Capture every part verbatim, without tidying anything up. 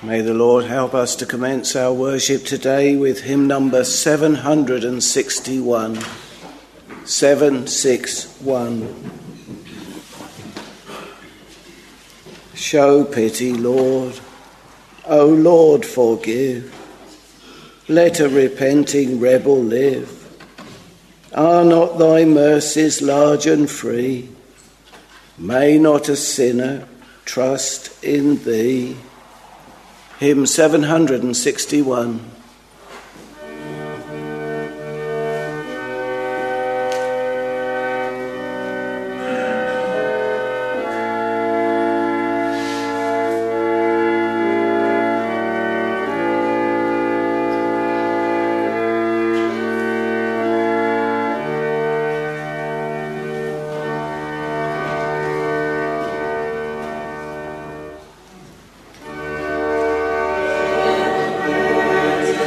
May the Lord help us to commence our worship today with hymn number seven hundred sixty-one. seven sixty-one. Show pity, Lord. O Lord, forgive. Let a repenting rebel live. Are not thy mercies large and free? May not a sinner trust in thee? Hymn seven hundred sixty-one. Thank you.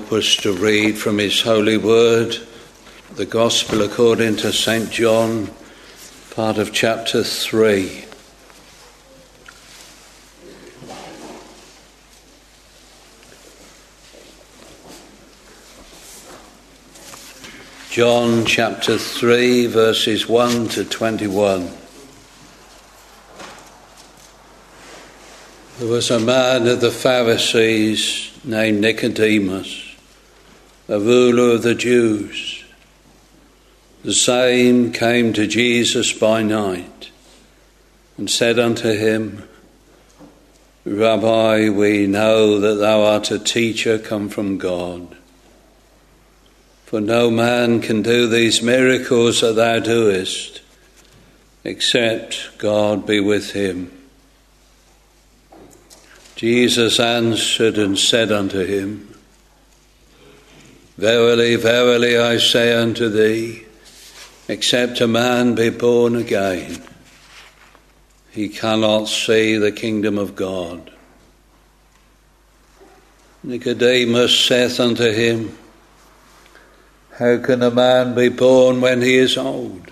help us to read from his holy word, the Gospel according to Saint John, part of chapter three. John chapter three, verses one to twenty-one. There was a man of the Pharisees named Nicodemus, a ruler of the Jews. The same came to Jesus by night and said unto him, Rabbi, we know that thou art a teacher come from God. For no man can do these miracles that thou doest, except God be with him. Jesus answered and said unto him, Verily, verily, I say unto thee, except a man be born again, he cannot see the kingdom of God. Nicodemus saith unto him, How can a man be born when he is old?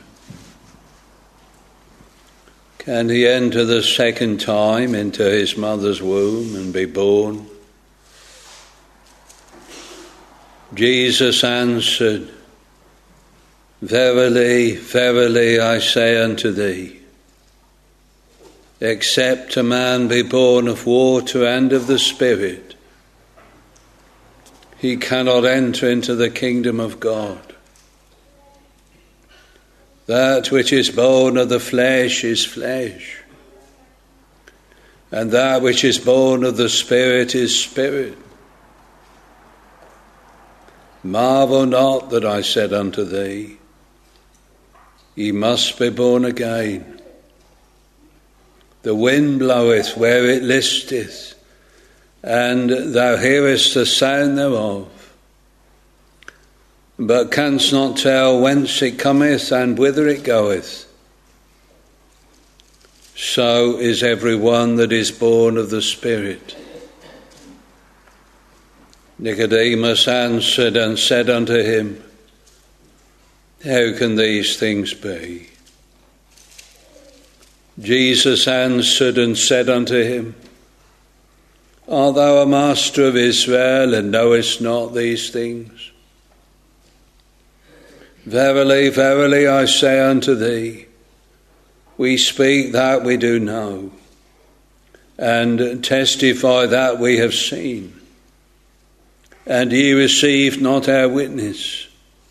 Can he enter the second time into his mother's womb and be born? Jesus answered, Verily, verily, I say unto thee, except a man be born of water and of the Spirit, he cannot enter into the kingdom of God. That which is born of the flesh is flesh, and that which is born of the Spirit is spirit. Marvel not that I said unto thee, Ye must be born again. The wind bloweth where it listeth, and thou hearest the sound thereof, but canst not tell whence it cometh and whither it goeth. So is every one that is born of the Spirit. Nicodemus answered and said unto him, How can these things be? Jesus answered and said unto him, Art thou a master of Israel, and knowest not these things? Verily, verily, I say unto thee, we speak that we do know, and testify that we have seen, and ye receive not our witness.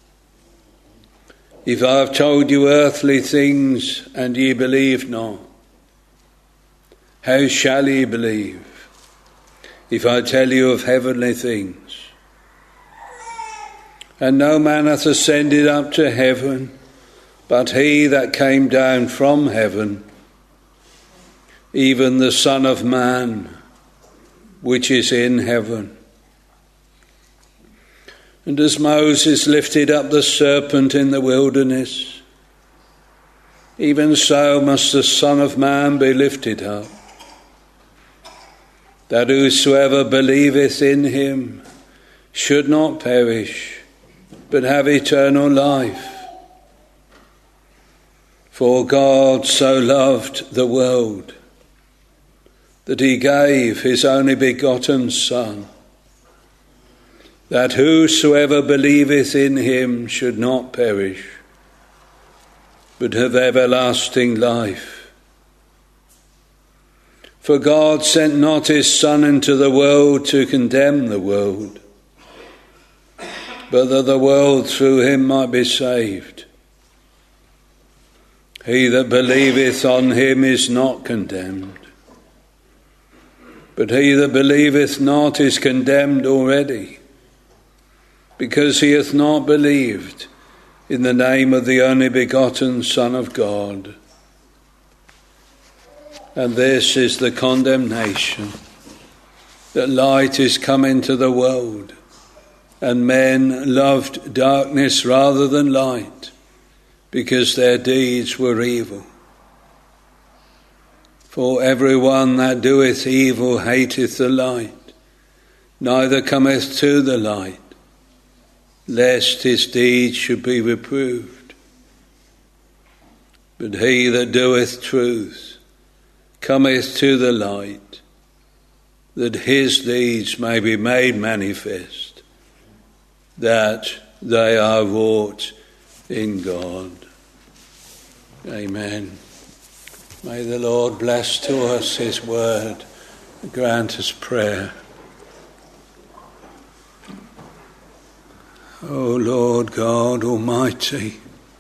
If I have told you earthly things, and ye believe not, how shall ye believe, if I tell you of heavenly things? And no man hath ascended up to heaven, but he that came down from heaven, even the Son of Man, which is in heaven. And as Moses lifted up the serpent in the wilderness, even so must the Son of Man be lifted up, that whosoever believeth in him should not perish, but have eternal life. For God so loved the world, that he gave his only begotten Son, that whosoever believeth in him should not perish, but have everlasting life. For God sent not his Son into the world to condemn the world, but that the world through him might be saved. He that believeth on him is not condemned, but he that believeth not is condemned already, because he hath not believed in the name of the only begotten Son of God. And this is the condemnation, that light is come into the world, and men loved darkness rather than light, because their deeds were evil. For every one that doeth evil hateth the light, neither cometh to the light, lest his deeds should be reproved. But he that doeth truth cometh to the light, that his deeds may be made manifest, that they are wrought in God. Amen. May the Lord bless to us his word and grant us prayer. O Lord God Almighty,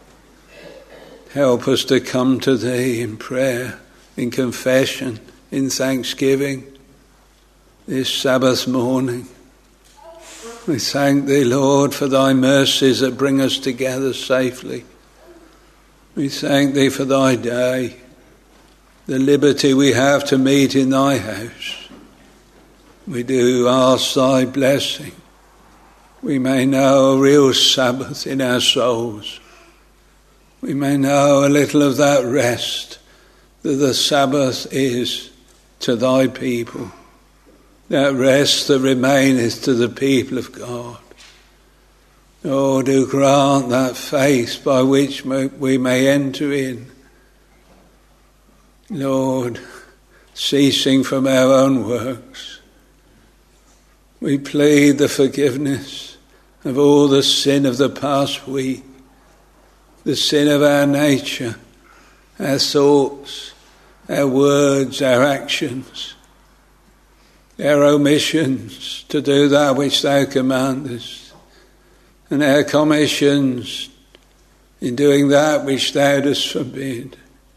help us to come to thee in prayer, in confession, in thanksgiving this Sabbath morning. We thank thee, Lord, for thy mercies that bring us together safely. We thank thee for thy day, the liberty we have to meet in thy house. We do ask thy blessing. We may know a real Sabbath in our souls. We may know a little of that rest that the Sabbath is to thy people, that rest that remaineth to the people of God. Oh, do grant that faith by which we may enter in, Lord, ceasing from our own works. We plead the forgiveness of all the sin of the past week, the sin of our nature, our thoughts, our words, our actions, our omissions to do that which thou commandest, and our commissions in doing that which thou dost forbid.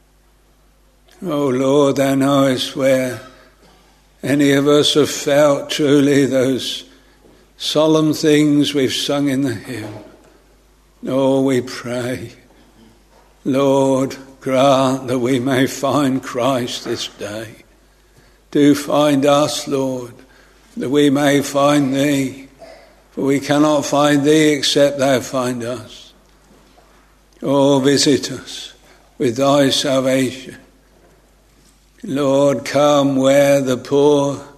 O Lord, thou knowest where any of us have felt truly those solemn things we've sung in the hymn. Oh, we pray, Lord, grant that we may find Christ this day. Do find us, Lord, that we may find thee, for we cannot find thee except thou find us. Oh, visit us with thy salvation. Lord, come where the poor,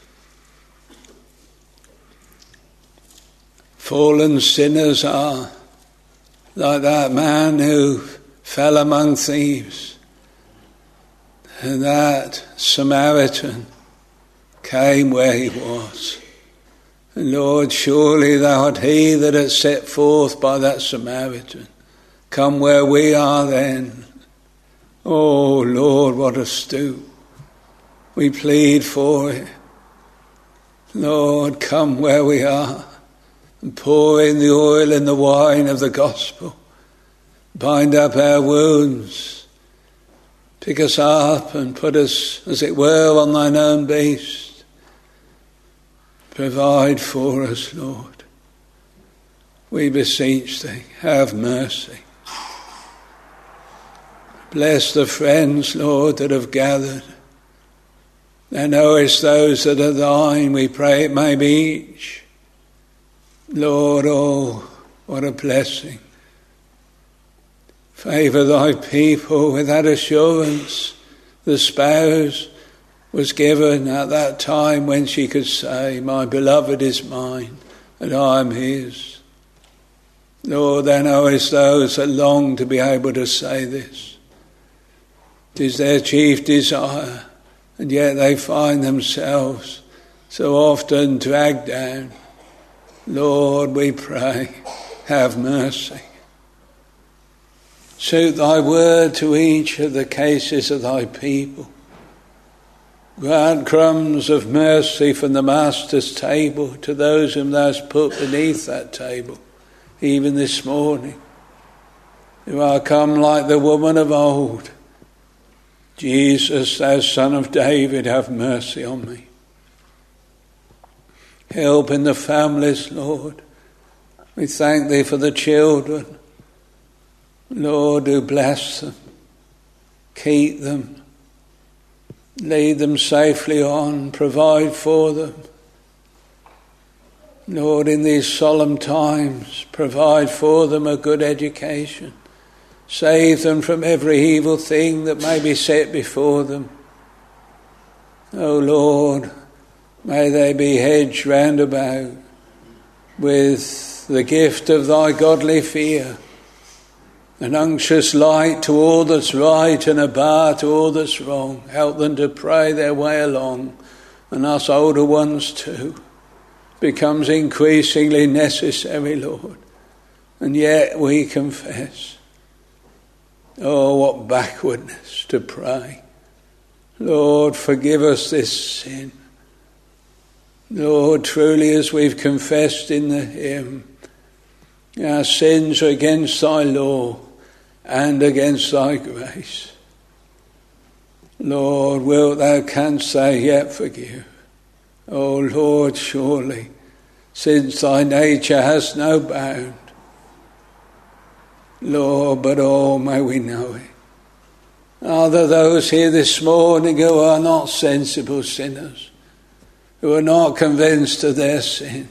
fallen sinners are, like that man who fell among thieves, and that Samaritan came where he was. And Lord, surely thou art he that art set forth by that Samaritan. Come where we are then. Oh Lord, what a stoop. We plead for it. Lord, come where we are and pour in the oil and the wine of the gospel. Bind up our wounds. Pick us up and put us, as it were, on thine own beast. Provide for us, Lord. We beseech thee, have mercy. Bless the friends, Lord, that have gathered. Thou knowest those that are thine. We pray it may be each. Lord, oh, what a blessing. Favour thy people with that assurance the spouse was given at that time when she could say, my beloved is mine and I am his. Lord, thou knowest those that long to be able to say this. It is their chief desire, and yet they find themselves so often dragged down. Lord, we pray, have mercy. Suit thy word to each of the cases of thy people. Grant crumbs of mercy from the Master's table to those whom thou hast put beneath that table, even this morning, who are come like the woman of old. Jesus, thou Son of David, have mercy on me. Help in the families, Lord. We thank thee for the children. Lord, do bless them, keep them, lead them safely on, provide for them. Lord, in these solemn times, provide for them a good education. Save them from every evil thing that may be set before them. O Lord, may they be hedged round about with the gift of thy godly fear, an unctuous light to all that's right and a bar to all that's wrong. Help them to pray their way along, and us older ones too. Becomes increasingly necessary, Lord. And yet we confess, oh, what backwardness to pray. Lord, forgive us this sin. Lord, truly as we've confessed in the hymn, our sins are against thy law and against thy grace. Lord, wilt thou canst thou yet forgive? O Lord, surely, since thy nature has no bound, Lord, but oh, may we know it. Are there those here this morning who are not sensible sinners, who are not convinced of their sin?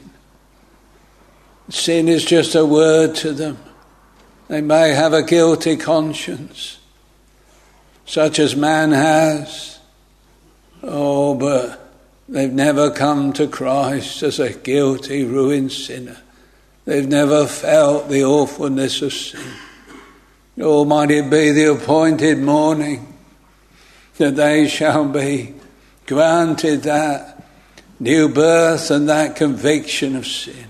Sin is just a word to them. They may have a guilty conscience, such as man has. Oh, but they've never come to Christ as a guilty, ruined sinner. They've never felt the awfulness of sin. Oh, might it be the appointed morning that they shall be granted that new birth and that conviction of sin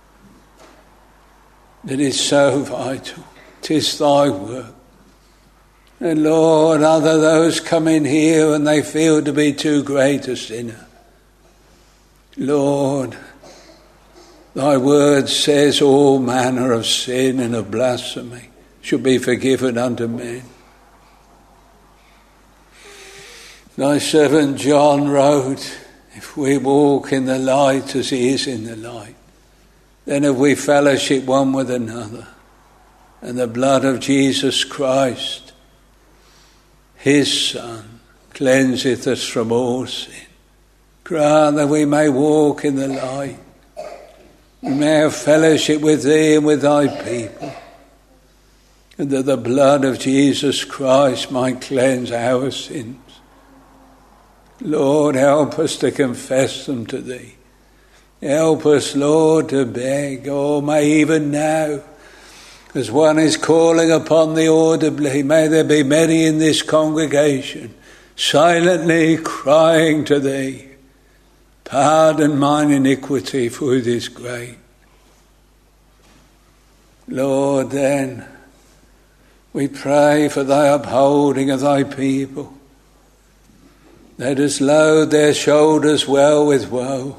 that is so vital. 'Tis thy work. And Lord, are there those come in here and they feel to be too great a sinner? Lord, thy word says all manner of sin and of blasphemy should be forgiven unto men. Thy servant John wrote, if we walk in the light as he is in the light, then have we fellowship one with another. And the blood of Jesus Christ, his Son, cleanseth us from all sin. Grant that we may walk in the light. We may have fellowship with thee and with thy people. And that the blood of Jesus Christ might cleanse our sins. Lord, help us to confess them to thee. Help us, Lord, to beg. Oh, may even now, as one is calling upon thee audibly, may there be many in this congregation silently crying to thee, pardon mine iniquity, for it is great. Lord, then, we pray for thy upholding of thy people. Let us load their shoulders well with woe.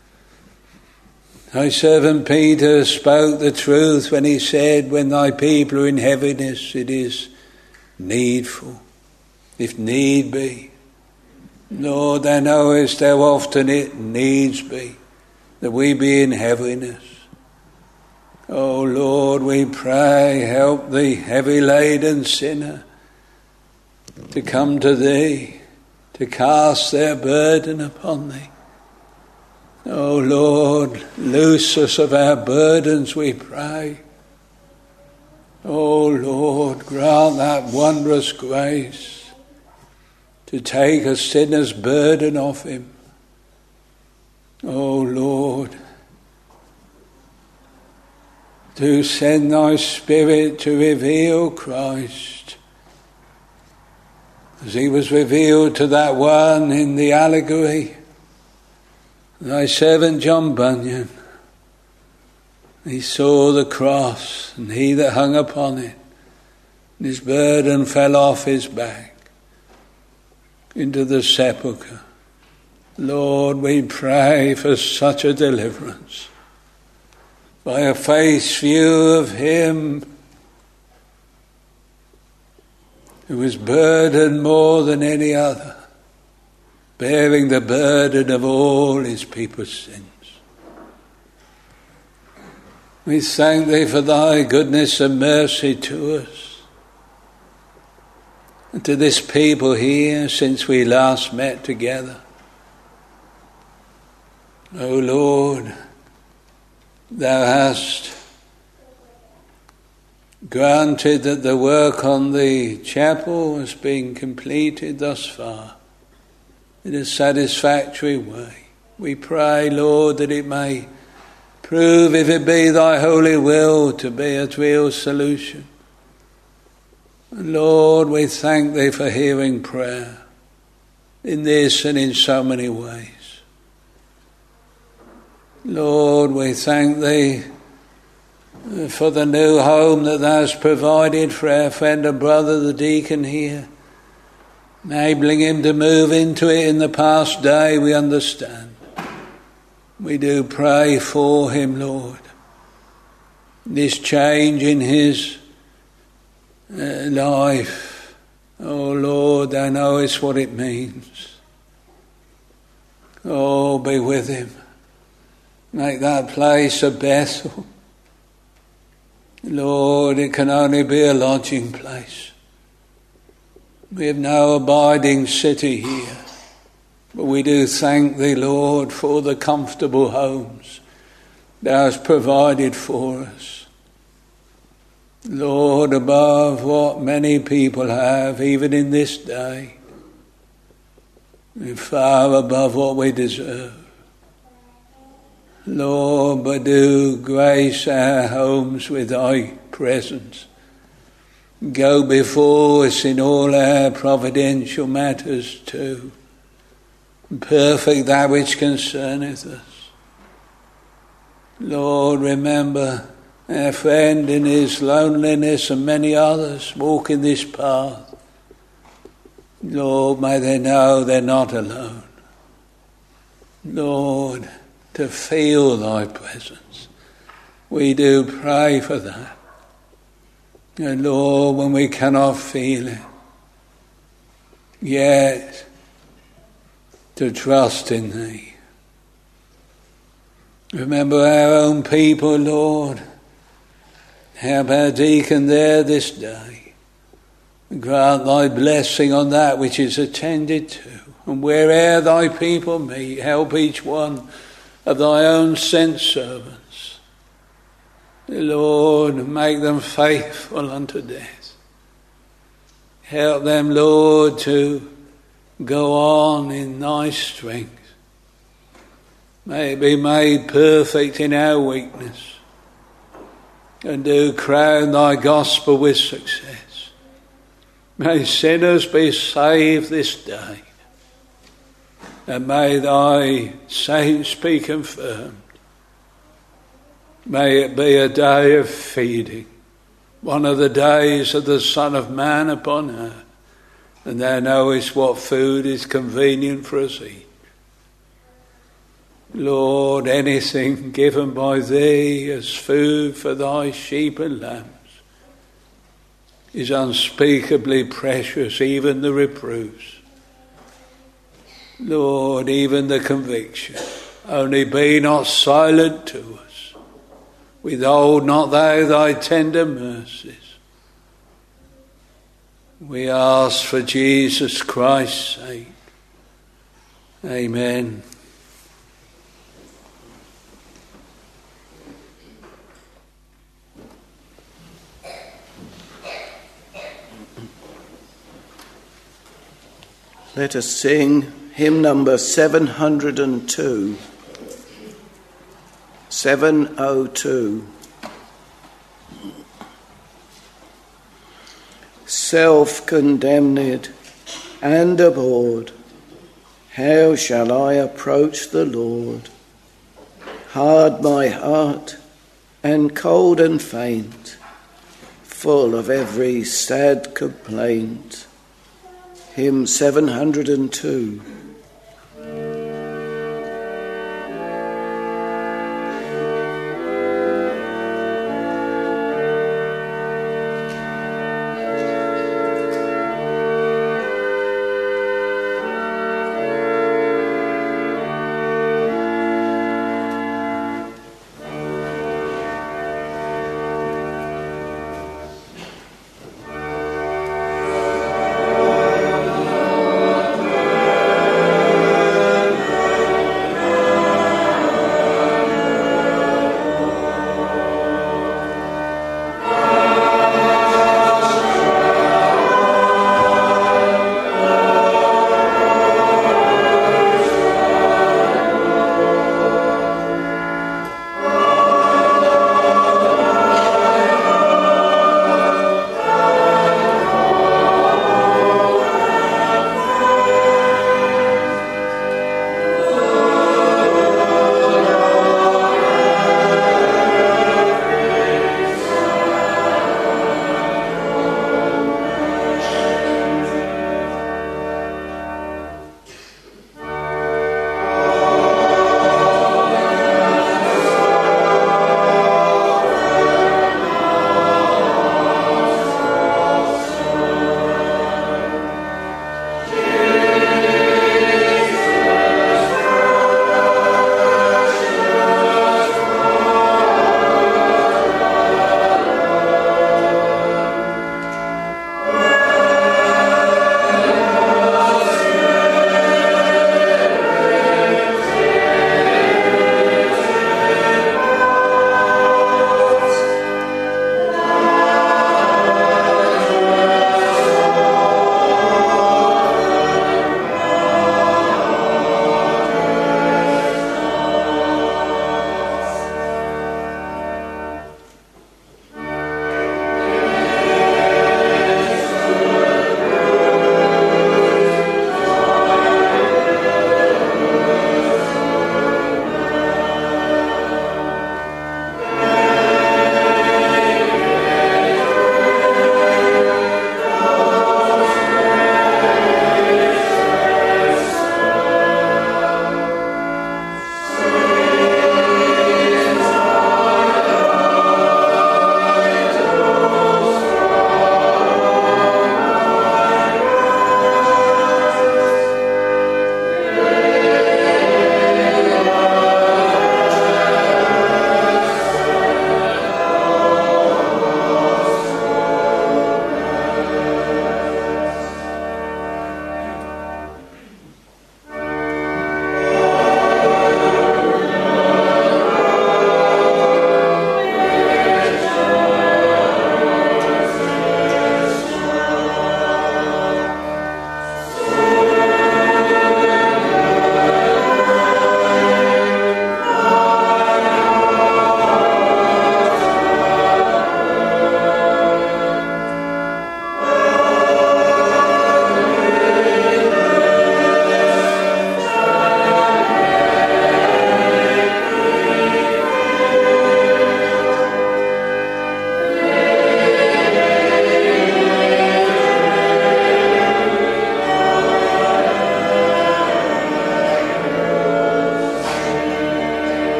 Thy servant Peter spoke the truth when he said, when thy people are in heaviness, it is needful, if need be. Lord, thou knowest how often it needs be that we be in heaviness. Oh Lord, we pray, help the heavy laden sinner to come to thee, to cast their burden upon thee. Oh Lord, loose us of our burdens, we pray. Oh Lord, grant that wondrous grace to take a sinner's burden off him. Oh Lord, to send thy Spirit to reveal Christ, as he was revealed to that one in the allegory, thy servant John Bunyan. He saw the cross and he that hung upon it, and his burden fell off his back into the sepulchre. Lord, we pray for such a deliverance by a face view of him who was burdened more than any other, bearing the burden of all his people's sins. We thank thee for thy goodness and mercy to us, and to this people here since we last met together. O Lord, thou hast granted that the work on the chapel has been completed thus far in a satisfactory way. We pray, Lord, that it may Prove if it be thy holy will to be a real solution. And Lord, we thank thee for hearing prayer in this and in so many ways. Lord, we thank thee for the new home that thou hast provided for our friend and brother, the deacon here, enabling him to move into it in the past day, we understand. We do pray for him, Lord. This change in his uh, life, oh Lord, thou knowest what it means. Oh, be with him. Make that place a Bethel. Lord, it can only be a lodging place. We have no abiding city here. But we do thank thee, Lord, for the comfortable homes thou hast provided for us. Lord, above what many people have, even in this day, far above what we deserve. Lord, but do grace our homes with thy presence. Go before us in all our providential matters too. Perfect that which concerneth us. Lord, remember our friend in his loneliness and many others walk in this path. Lord, may they know they're not alone. Lord, to feel thy presence. We do pray for that. And Lord, when we cannot feel it, yet to trust in thee. Remember our own people, Lord. Help our deacon there this day. Grant thy blessing on that which is attended to. And where'er thy people meet, help each one of thy own sent servants. Lord, make them faithful unto death. Help them, Lord, to go on in thy strength. May it be made perfect in our weakness. And do crown thy gospel with success. May sinners be saved this day. And may thy saints be confirmed. May it be a day of feeding, one of the days of the Son of Man upon earth. And thou knowest what food is convenient for us each. Lord, anything given by thee as food for thy sheep and lambs is unspeakably precious, even the reproofs. Lord, even the conviction. Only be not silent to us. Withhold not thou thy tender mercies. We ask for Jesus Christ's sake. Amen. Let us sing hymn number seven hundred two. seven oh two. Self-condemned and abhorred, how shall I approach the Lord? Hard my heart and cold and faint, full of every sad complaint. Hymn seven hundred two.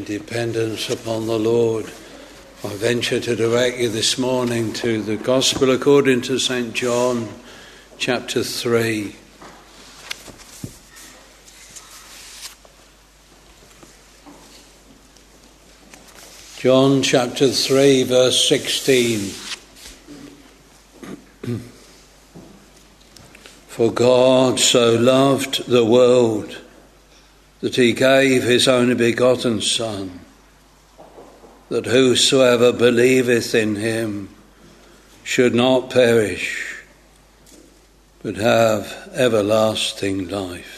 dependence upon the Lord. I venture to direct you this morning to the Gospel according to Saint John, chapter three. John chapter three, verse sixteen. For God so loved the world that he gave his only begotten Son, that whosoever believeth in him should not perish, but have everlasting life.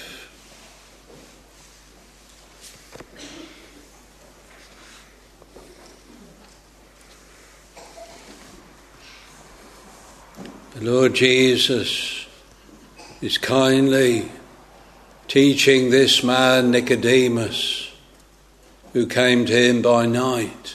The Lord Jesus is kindly teaching this man Nicodemus, who came to him by night.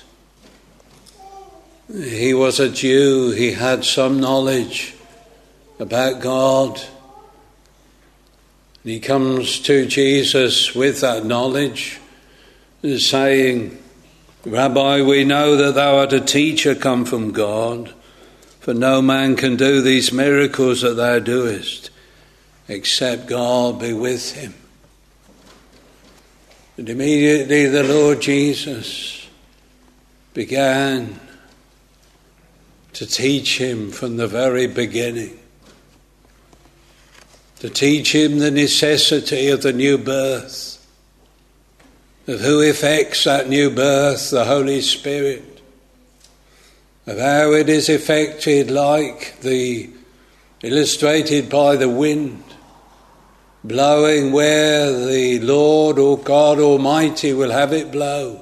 He was a Jew, he had some knowledge about God. And he comes to Jesus with that knowledge, saying, Rabbi, we know that thou art a teacher come from God, for no man can do these miracles that thou doest, except God be with him. And immediately the Lord Jesus began to teach him from the very beginning, to teach him the necessity of the new birth, of who effects that new birth, the Holy Spirit, of how it is effected like the illustrated by the wind, blowing where the Lord or God Almighty will have it blow.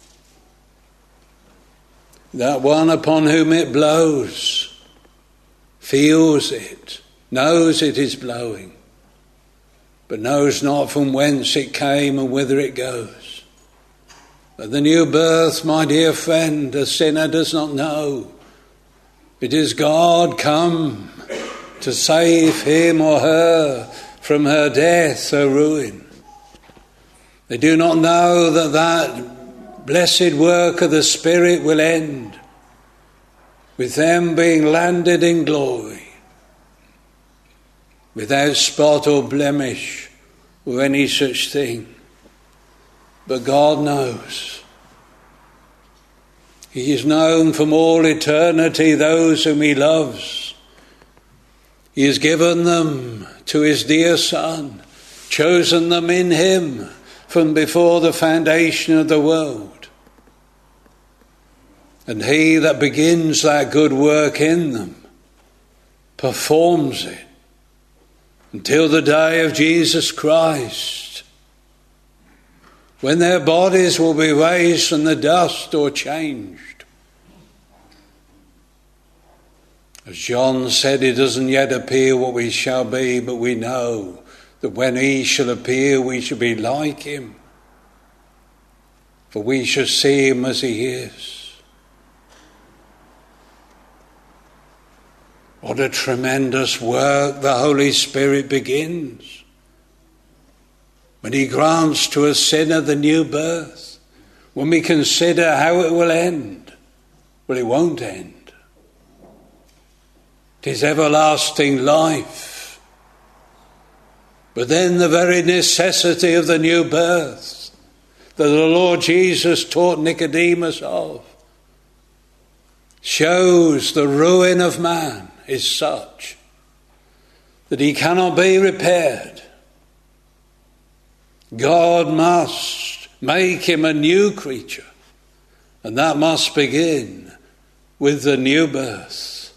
That one upon whom it blows feels it, knows it is blowing, but knows not from whence it came and whither it goes. But the new birth, my dear friend, a sinner does not know. It is God come to save him or her from her death, her ruin. They do not know that that blessed work of the Spirit will end with them being landed in glory, without spot or blemish or any such thing. But God knows. He is known from all eternity those whom he loves. He has given them to his dear Son, chosen them in him from before the foundation of the world. And he that begins that good work in them performs it until the day of Jesus Christ, when their bodies will be raised from the dust or changed. As John said, it doesn't yet appear what we shall be, but we know that when he shall appear, we shall be like him, for we shall see him as he is. What a tremendous work the Holy Spirit begins when he grants to a sinner the new birth. When we consider how it will end, well, it won't end. It is everlasting life. But then the very necessity of the new birth that the Lord Jesus taught Nicodemus of shows the ruin of man is such that he cannot be repaired. God must make him a new creature, and that must begin with the new birth.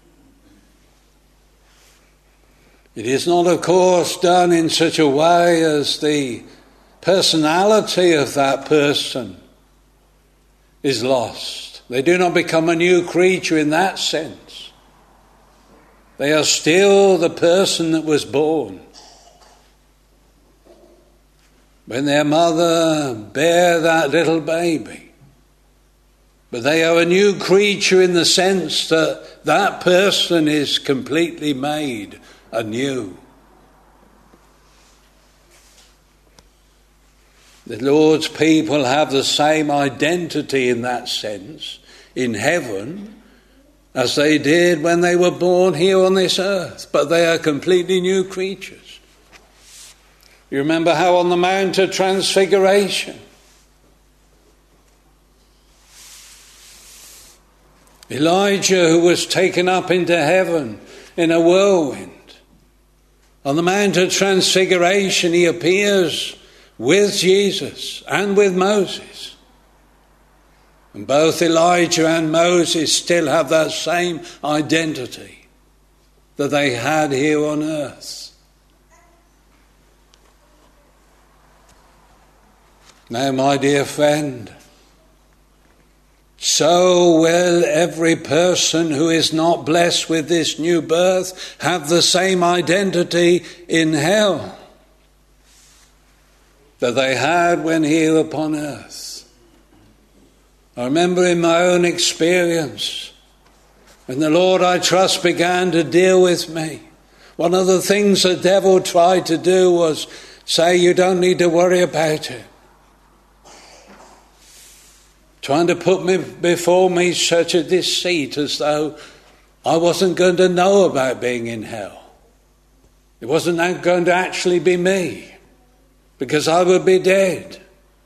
It is not, of course, done in such a way as the personality of that person is lost. They do not become a new creature in that sense. They are still the person that was born. When their mother bare that little baby. But they are a new creature in the sense that that person is completely made anew. The Lord's people have the same identity in that sense in heaven as they did when they were born here on this earth, but they are completely new creatures. You remember how on the Mount of Transfiguration, Elijah, who was taken up into heaven in a whirlwind, on the Mount of Transfiguration he appears with Jesus and with Moses. And both Elijah and Moses still have that same identity that they had here on earth. Now, my dear friend, so will every person who is not blessed with this new birth have the same identity in hell that they had when here upon earth. I remember in my own experience, when the Lord, I trust, began to deal with me, one of the things the devil tried to do was say, you don't need to worry about it. Trying to put me before me such a deceit as though I wasn't going to know about being in hell. It wasn't going to actually be me, because I would be dead.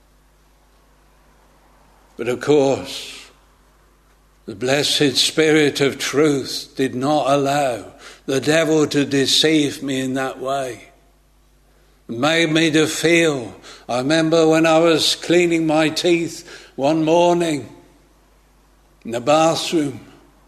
But of course, the blessed Spirit of truth did not allow the devil to deceive me in that way. It made me to feel. I remember when I was cleaning my teeth one morning in the bathroom,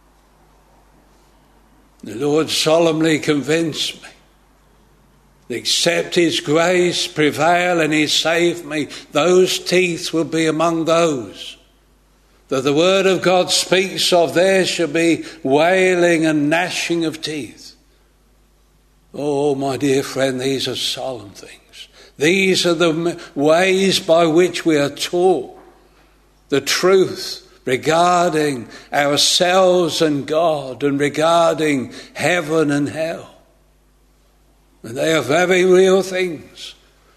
the Lord solemnly convinced me that except His grace prevail and He save me, those teeth will be among those that the Word of God speaks of. There shall be wailing and gnashing of teeth. Oh, my dear friend, these are solemn things. These are the ways by which we are taught the truth regarding ourselves and God and regarding heaven and hell. And they are very real things.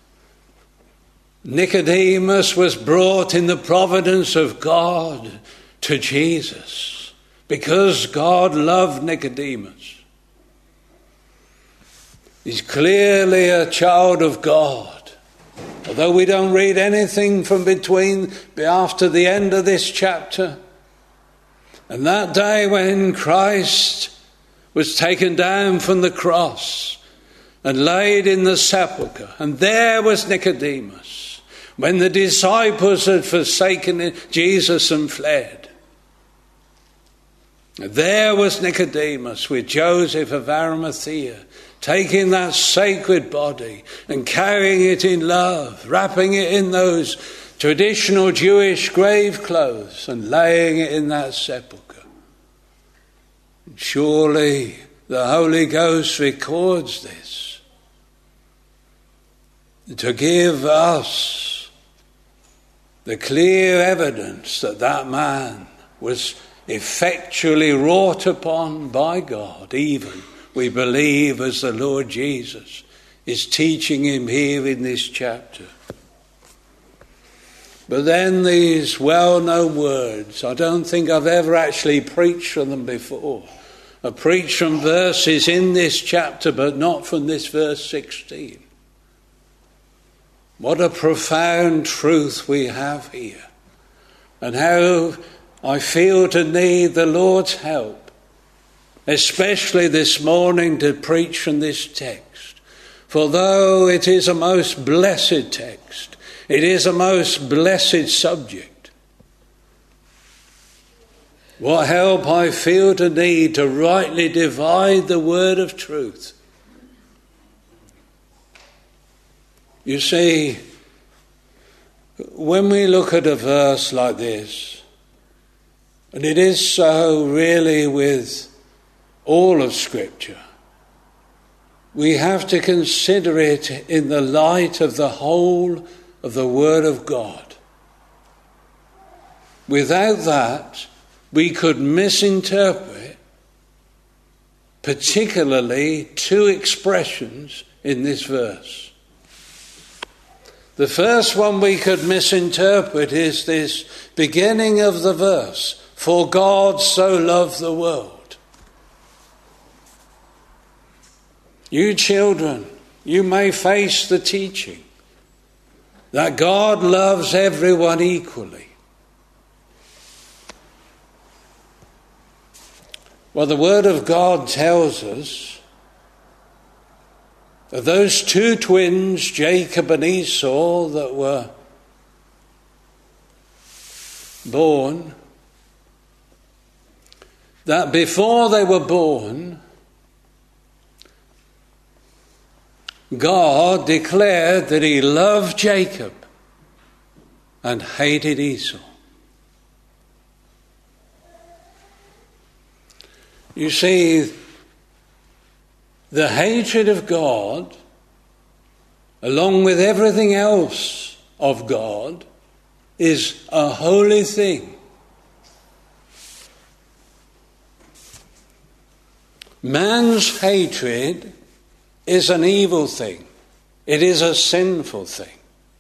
Nicodemus was brought in the providence of God to Jesus because God loved Nicodemus. He's clearly a child of God. Although we don't read anything from between after the end of this chapter. And that day when Christ was taken down from the cross and laid in the sepulchre, and there was Nicodemus, when the disciples had forsaken Jesus and fled. There was Nicodemus with Joseph of Arimathea, taking that sacred body and carrying it in love, wrapping it in those traditional Jewish grave clothes and laying it in that sepulchre. And surely the Holy Ghost records this to give us the clear evidence that that man was effectually wrought upon by God, even, we believe, as the Lord Jesus is teaching him here in this chapter. But then these well-known words, I don't think I've ever actually preached from them before. I preached from verses in this chapter, but not from this verse sixteen. What a profound truth we have here, and how I feel to need the Lord's help, especially this morning, to preach from this text. For though it is a most blessed text, it is a most blessed subject. What help I feel to need to rightly divide the word of truth. You see, when we look at a verse like this, and it is so really with all of Scripture, we have to consider it in the light of the whole of the Word of God. Without that, we could misinterpret particularly two expressions in this verse. The first one we could misinterpret is this beginning of the verse, for God so loved the world. You children, you may face the teaching that God loves everyone equally. Well, the Word of God tells us of those two twins, Jacob and Esau, that were born, that before they were born, God declared that he loved Jacob and hated Esau. You see, the hatred of God, along with everything else of God, is a holy thing. Man's hatred is an evil thing. It is a sinful thing.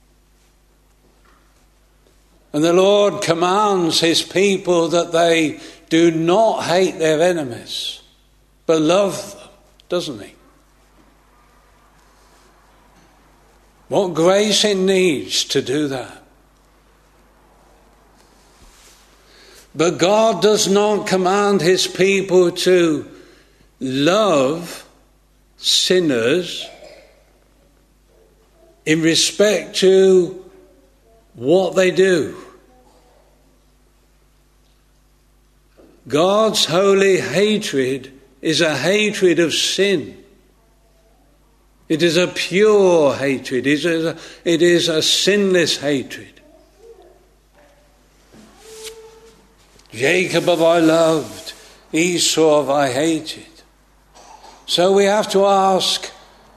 And the Lord commands his people that they do not hate their enemies, but love them, doesn't he? What grace it needs to do that. But God does not command his people to love sinners in respect to what they do. God's holy hatred is a hatred of sin. It is a pure hatred. It is a, it is a sinless hatred. Jacob have I loved, Esau have I hated. So we have to ask,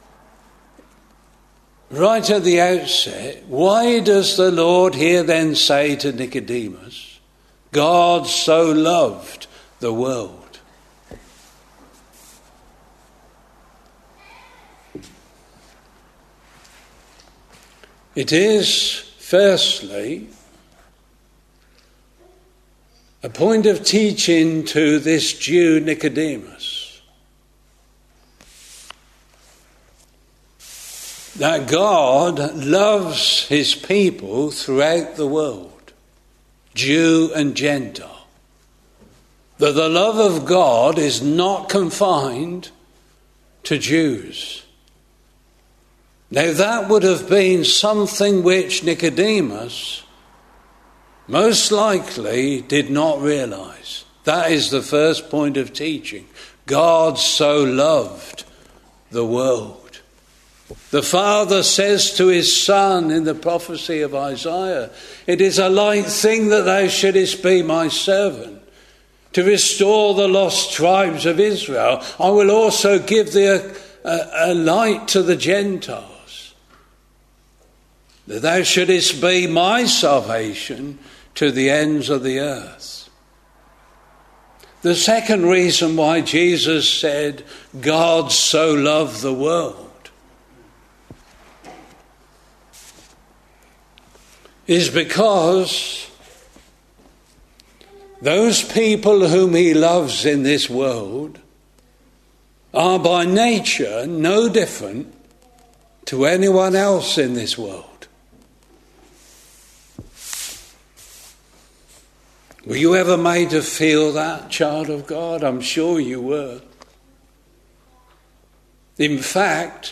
right at the outset, why does the Lord here then say to Nicodemus, God so loved the world? It is, firstly, a point of teaching to this Jew Nicodemus that God loves his people throughout the world, Jew and Gentile. That the love of God is not confined to Jews. Now that would have been something which Nicodemus most likely did not realize. That is the first point of teaching. God so loved the world. The Father says to his Son in the prophecy of Isaiah, it is a light thing that thou shouldest be my servant, to restore the lost tribes of Israel. I will also give thee a, a, a light to the Gentiles, that thou shouldest be my salvation to the ends of the earth. The second reason why Jesus said, God so loved the world, is because those people whom he loves in this world are by nature no different to anyone else in this world. Were you ever made to feel that, child of God? I'm sure you were. In fact,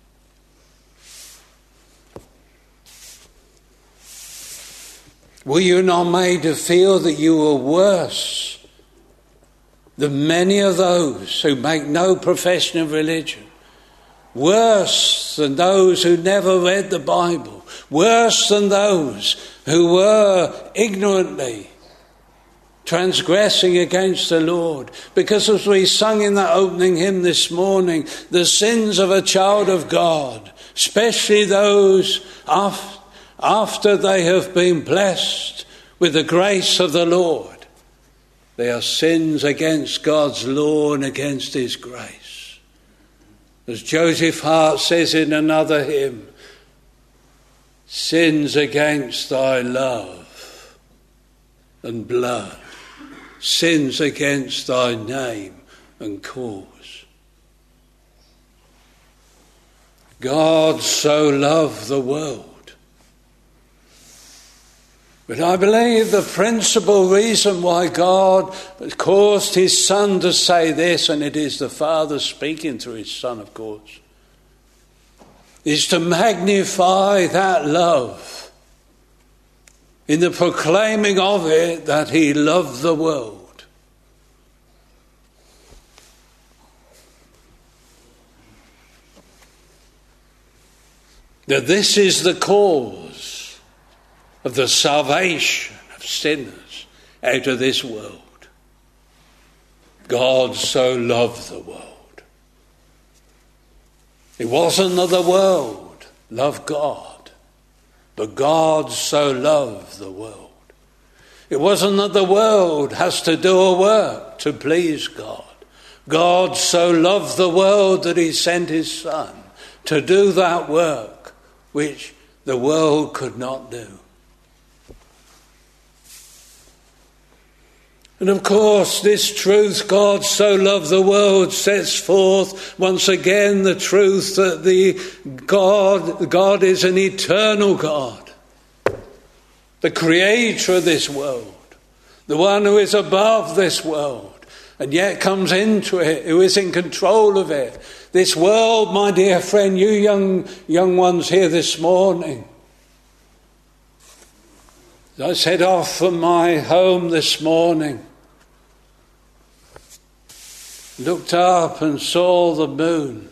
were you not made to feel that you were worse than many of those who make no profession of religion? Worse than those who never read the Bible? Worse than those who were ignorantly transgressing against the Lord? Because as we sung in that opening hymn this morning, the sins of a child of God, especially those after After they have been blessed with the grace of the Lord, they are sins against God's law and against his grace. As Joseph Hart says in another hymn, sins against thy love and blood, sins against thy name and cause. God so loved the world. But I believe the principal reason why God caused his Son to say this, and it is the Father speaking through his Son, of course, is to magnify that love in the proclaiming of it that he loved the world. That this is the cause of the salvation of sinners out of this world. God so loved the world. It wasn't that the world loved God, but God so loved the world. It wasn't that the world has to do a work to please God. God so loved the world that he sent his Son to do that work which the world could not do. And of course, this truth, God so loved the world, sets forth once again the truth that the God, God is an eternal God, the creator of this world, the one who is above this world, and yet comes into it, who is in control of it. This world, my dear friend, you young, young ones here this morning, as I set off from my home this morning, looked up and saw the moon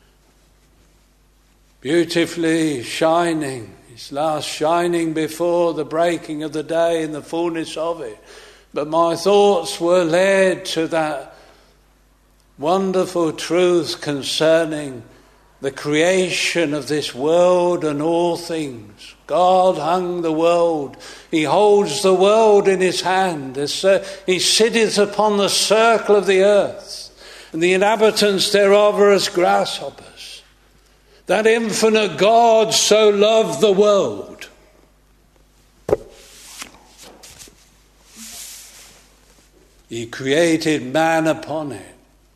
beautifully shining, its last shining before the breaking of the day in the fullness of it. But my thoughts were led to that wonderful truth concerning the creation of this world and all things. God hung the world. He holds the world in his hand. He sitteth upon the circle of the earth, and the inhabitants thereof are as grasshoppers. That infinite God so loved the world. He created man upon it.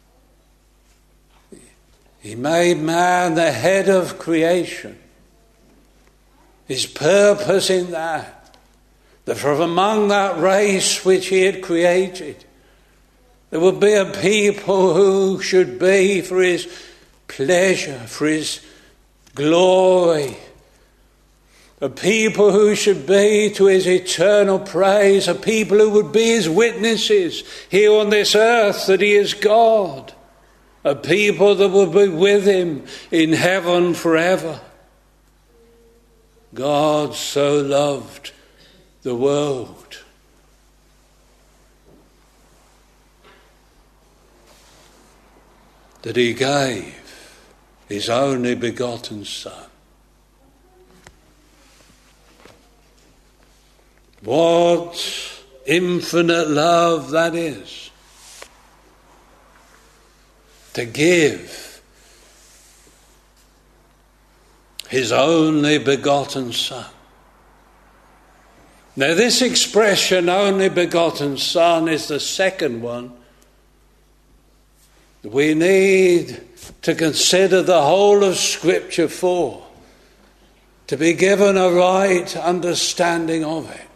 He made man the head of creation. His purpose in that, that from among that race which he had created, there would be a people who should be for his pleasure, for his glory. A people who should be to his eternal praise. A people who would be his witnesses here on this earth that he is God. A people that will be with him in heaven forever. God so loved the world that he gave his only begotten Son. What infinite love that is, to give his only begotten Son. Now this expression, only begotten Son, is the second one we need to consider the whole of Scripture for, to be given a right understanding of it.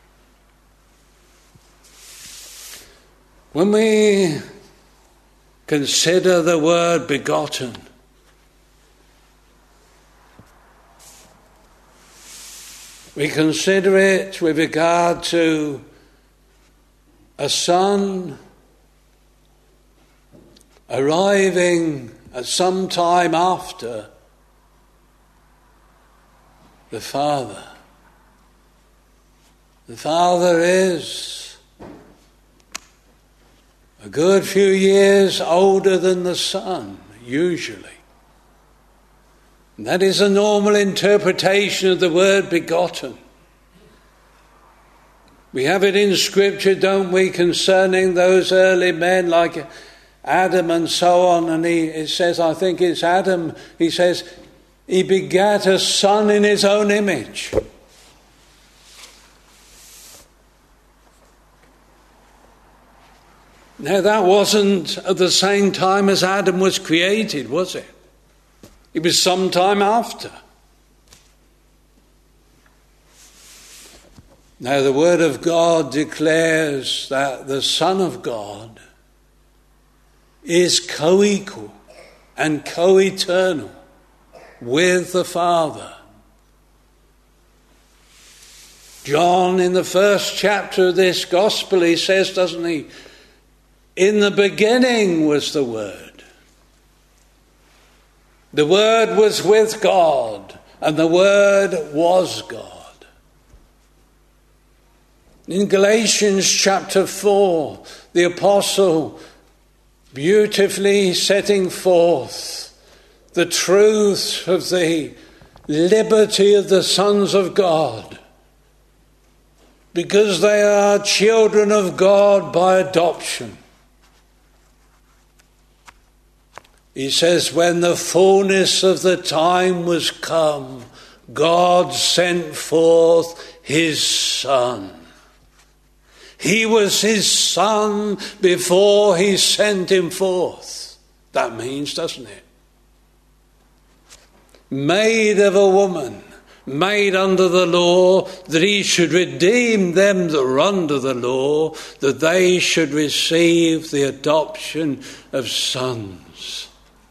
When we consider the word begotten, we consider it with regard to a son arriving at some time after the Father. The Father is a good few years older than the Son, usually. And that is a normal interpretation of the word begotten. We have it in Scripture, don't we, concerning those early men like Adam and so on. And he it says, I think it's Adam, he says, He begat a son in his own image. Now that wasn't at the same time as Adam was created, was it? It was some time after. Now the Word of God declares that the Son of God is co-equal and co-eternal with the Father. John, in the first chapter of this gospel, he says, doesn't he, in the beginning was the Word. The Word was with God, and the Word was God. In Galatians chapter four, the apostle beautifully setting forth the truth of the liberty of the sons of God, because they are children of God by adoption. He says, when the fullness of the time was come, God sent forth his Son. He was his Son before he sent him forth. That means, doesn't it? Made of a woman, made under the law, that he should redeem them that are under the law, that they should receive the adoption of sons.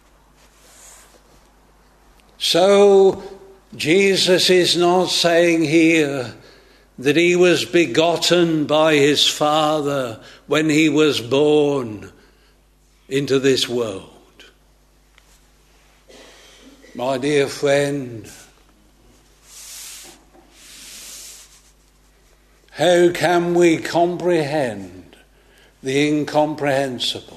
So Jesus is not saying here that he was begotten by his Father when he was born into this world. My dear friend, how can we comprehend the incomprehensible?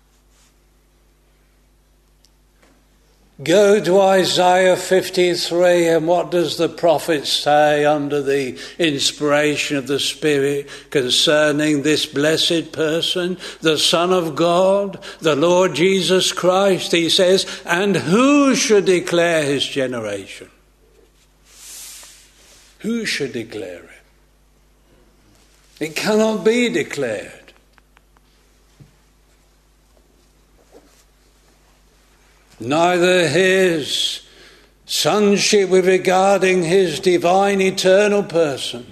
Go to Isaiah fifty-three, and what does the prophet say under the inspiration of the Spirit concerning this blessed person, the Son of God, the Lord Jesus Christ? He says, and who should declare his generation? Who should declare it? It cannot be declared. Neither his sonship with regarding his divine eternal person,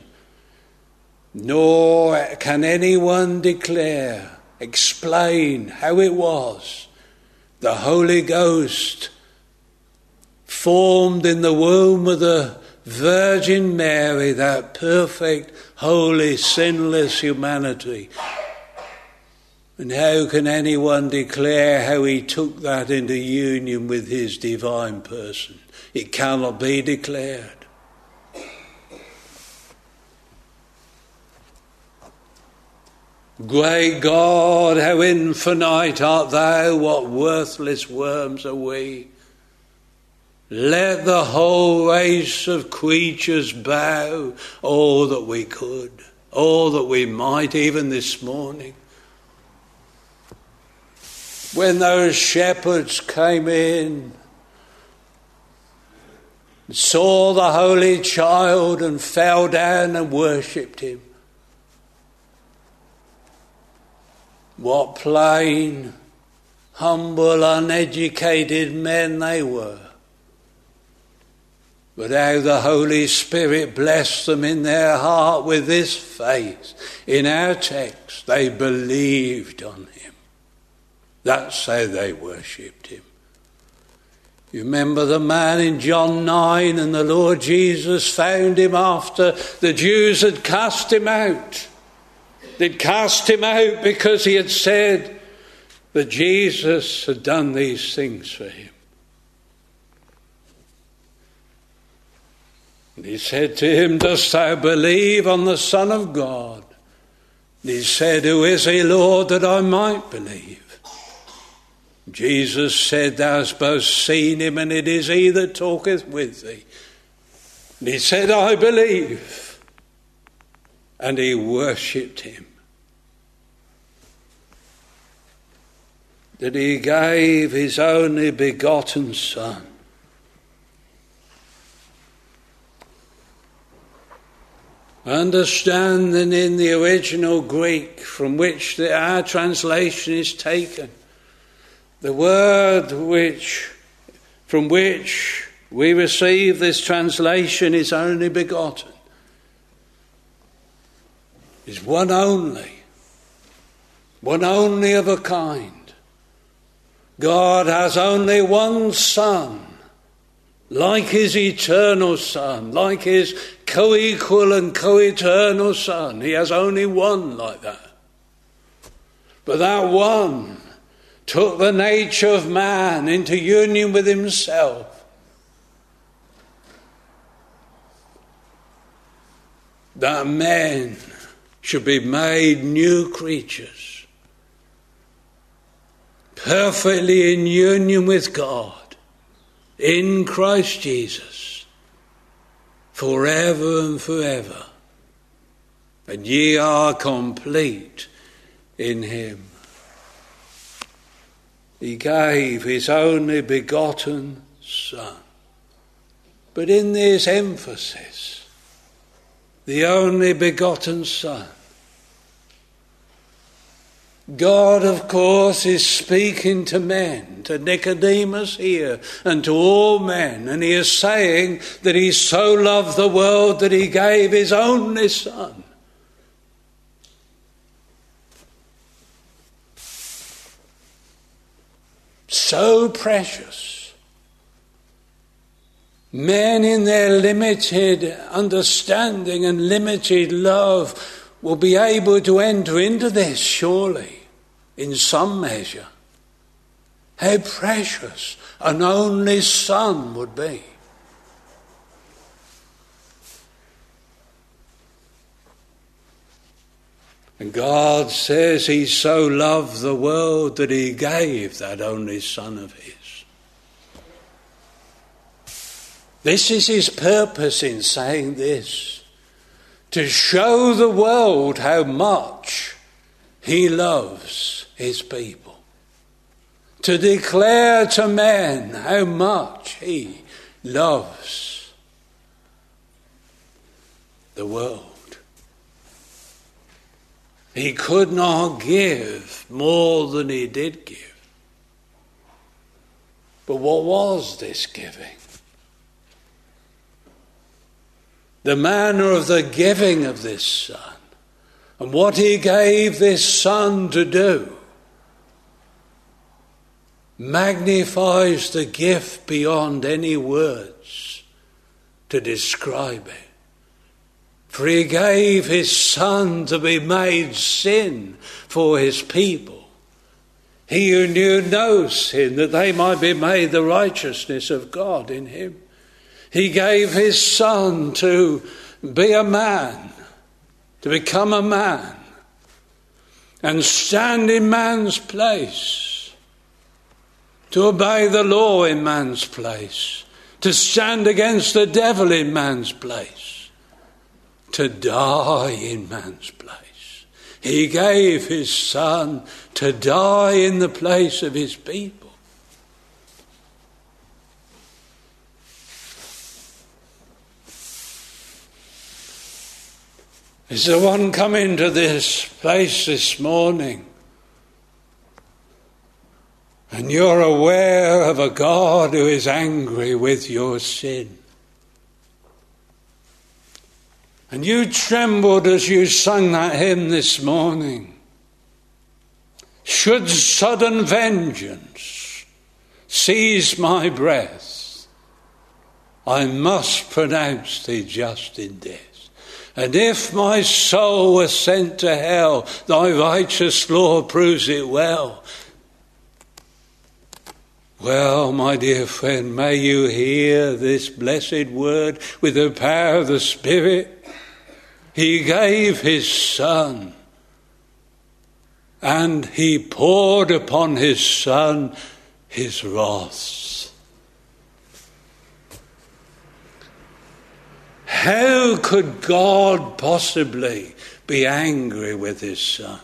nor can anyone declare, explain how it was the Holy Ghost formed in the womb of the Virgin Mary, that perfect, holy, sinless humanity. And how can anyone declare how he took that into union with his divine person? It cannot be declared. Great God, how infinite art thou, what worthless worms are we. Let the whole race of creatures bow, all that we could, all that we might, even this morning. When those shepherds came in, saw the Holy Child and fell down and worshipped him. What plain, humble, uneducated men they were. But how the Holy Spirit blessed them in their heart with this faith. In our text, they believed on him. That's how they worshipped him. You remember the man in John nine, and the Lord Jesus found him after the Jews had cast him out. They'd cast him out because he had said that Jesus had done these things for him. And he said to him, dost thou believe on the Son of God? And he said, who is he, Lord, that I might believe? Jesus said, thou hast both seen him, and it is he that talketh with thee. And he said, I believe. And he worshipped him. That he gave his only begotten Son, Understanding in the original Greek from which the, our translation is taken, the word which from which we receive this translation is only begotten, is one only, one only of a kind. God has only one Son, like his eternal Son, like his co-equal and co-eternal Son. He has only one like that. But that one took the nature of man into union with himself. That men should be made new creatures, perfectly in union with God, in Christ Jesus, forever and forever. And ye are complete in him. He gave his only begotten Son. But in this emphasis, the only begotten Son, God, of course, is speaking to men, to Nicodemus here, and to all men. And he is saying that he so loved the world that he gave his only Son. So precious. Men in their limited understanding and limited love will be able to enter into this, surely. In some measure, how precious an only Son would be. And God says he so loved the world that he gave that only Son of his. This is his purpose in saying this, to show the world how much he loves his people, to declare to men how much he loves the world. He could not give more than he did give. But what was this giving? The manner of the giving of this Son, and what he gave this Son to do, magnifies the gift beyond any words to describe it. For he gave his Son to be made sin for his people. He who knew no sin, that they might be made the righteousness of God in him. He gave his Son to be a man, to become a man, and stand in man's place, to obey the law in man's place, to stand against the devil in man's place, to die in man's place. He gave his Son to die in the place of his people. Is there one coming to this place this morning and you're aware of a God who is angry with your sin? And you trembled as you sung that hymn this morning. Should sudden vengeance seize my breath, I must pronounce thee just in death. And if my soul was sent to hell, thy righteous law proves it well. Well, my dear friend, may you hear this blessed word with the power of the Spirit. He gave his Son, and he poured upon his Son his wrath. How could God possibly be angry with his Son?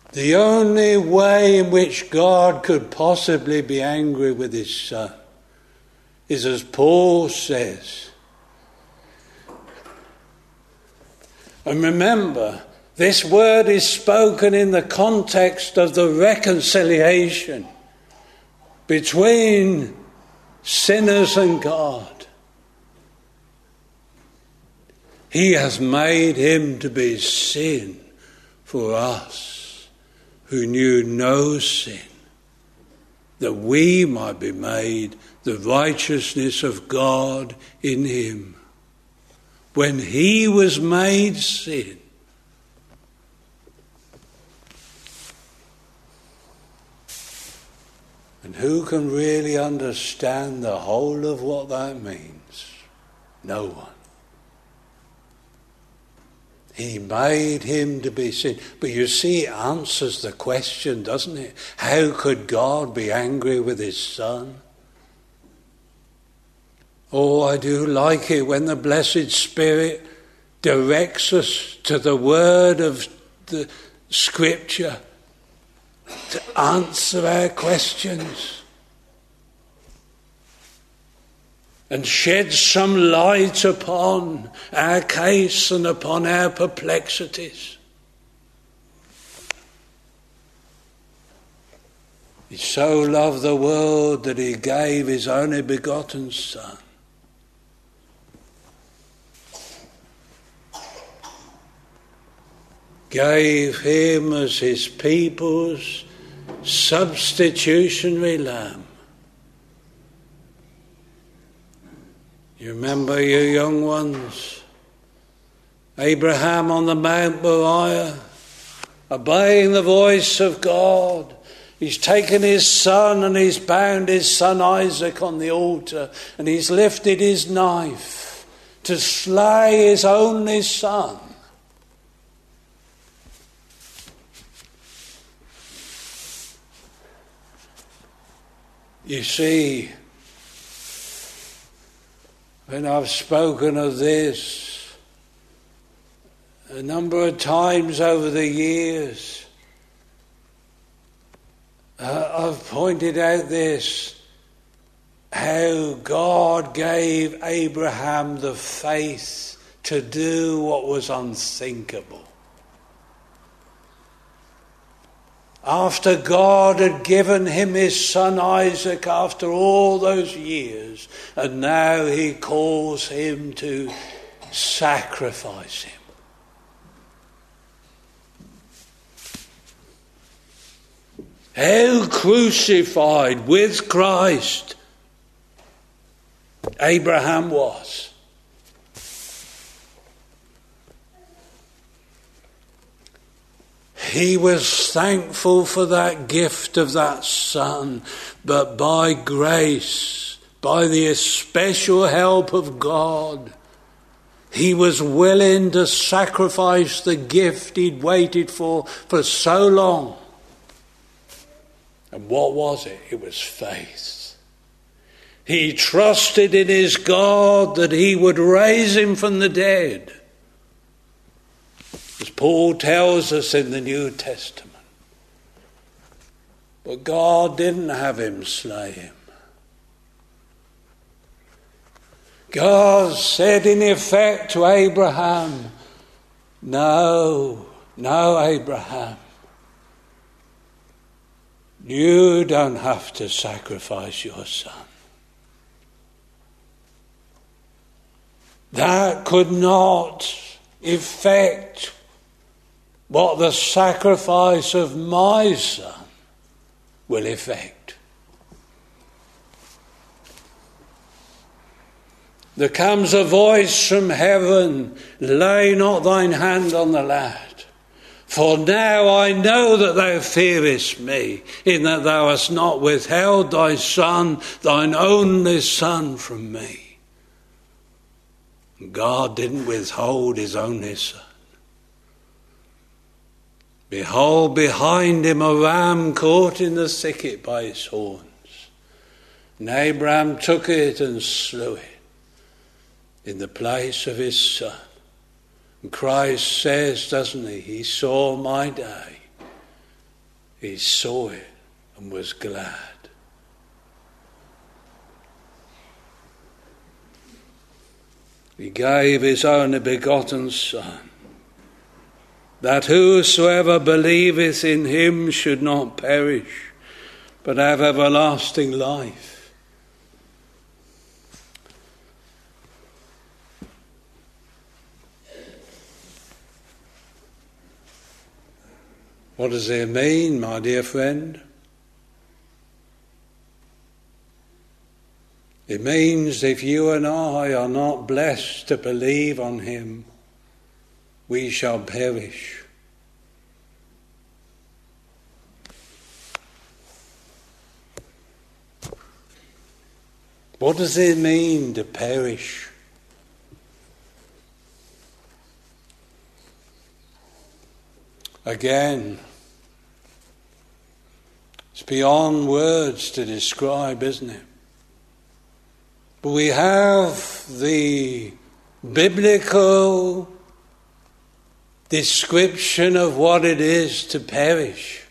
The only way in which God could possibly be angry with his Son is, as Paul says. And remember, this word is spoken in the context of the reconciliation between sinners and God. He has made him to be sin for us who knew no sin, that we might be made the righteousness of God in him. When he was made sin, and who can really understand the whole of what that means? No one. He made him to be sin. But you see, it answers the question, doesn't it? How could God be angry with his Son? Oh, I do like it when the Blessed Spirit directs us to the word of the Scripture to answer our questions and shed some light upon our case and upon our perplexities. He so loved the world that he gave his only begotten Son. Gave him as his people's substitutionary lamb. You remember, you young ones, Abraham on the Mount Moriah, obeying the voice of God. He's taken his son and he's bound his son Isaac on the altar, and he's lifted his knife to slay his only son. You see, when I've spoken of this a number of times over the years, uh, I've pointed out this, how God gave Abraham the faith to do what was unthinkable. After God had given him his son Isaac after all those years, and now he calls him to sacrifice him. How crucified with Christ Abraham was. He was thankful for that gift of that son, but by grace, by the special help of God, he was willing to sacrifice the gift he'd waited for for so long. And what was it? It was faith. He trusted in his God that he would raise him from the dead, as Paul tells us in the New Testament. But God didn't have him slay him. God said in effect to Abraham, no, no, Abraham, you don't have to sacrifice your son. That could not effect what the sacrifice of my son will effect. There comes a voice from heaven, lay not thine hand on the lad, for now I know that thou fearest me, in that thou hast not withheld thy son, thine only son, from me. God didn't withhold his only son. Behold, behind him a ram caught in the thicket by its horns. And Abraham took it and slew it in the place of his son. And Christ says, doesn't he, he saw my day he saw it and was glad. He gave his only begotten Son, that whosoever believeth in him should not perish, but have everlasting life. What does it mean, my dear friend? It means if you and I are not blessed to believe on him, we shall perish. What does it mean to perish? Again, it's beyond words to describe, isn't it? But we have the biblical description of what it is to perish.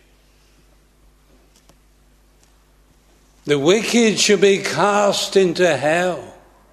The wicked shall be cast into hell.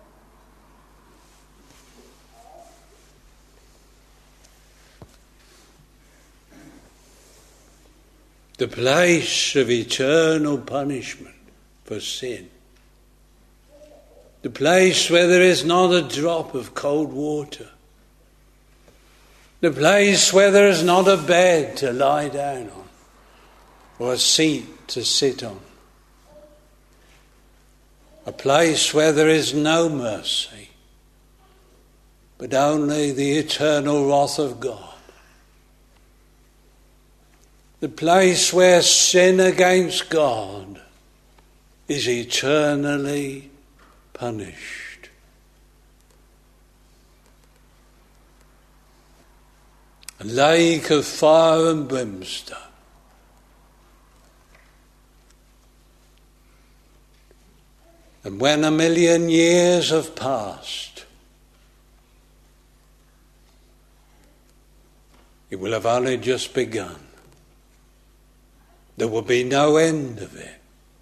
The place of eternal punishment for sin. The place where there is not a drop of cold water. The place where there is not a bed to lie down on or a seat to sit on. A place where there is no mercy, but only the eternal wrath of God. The place where sin against God is eternally punished. A lake of fire and brimstone. And when a million years have passed, it will have only just begun. There will be no end of it.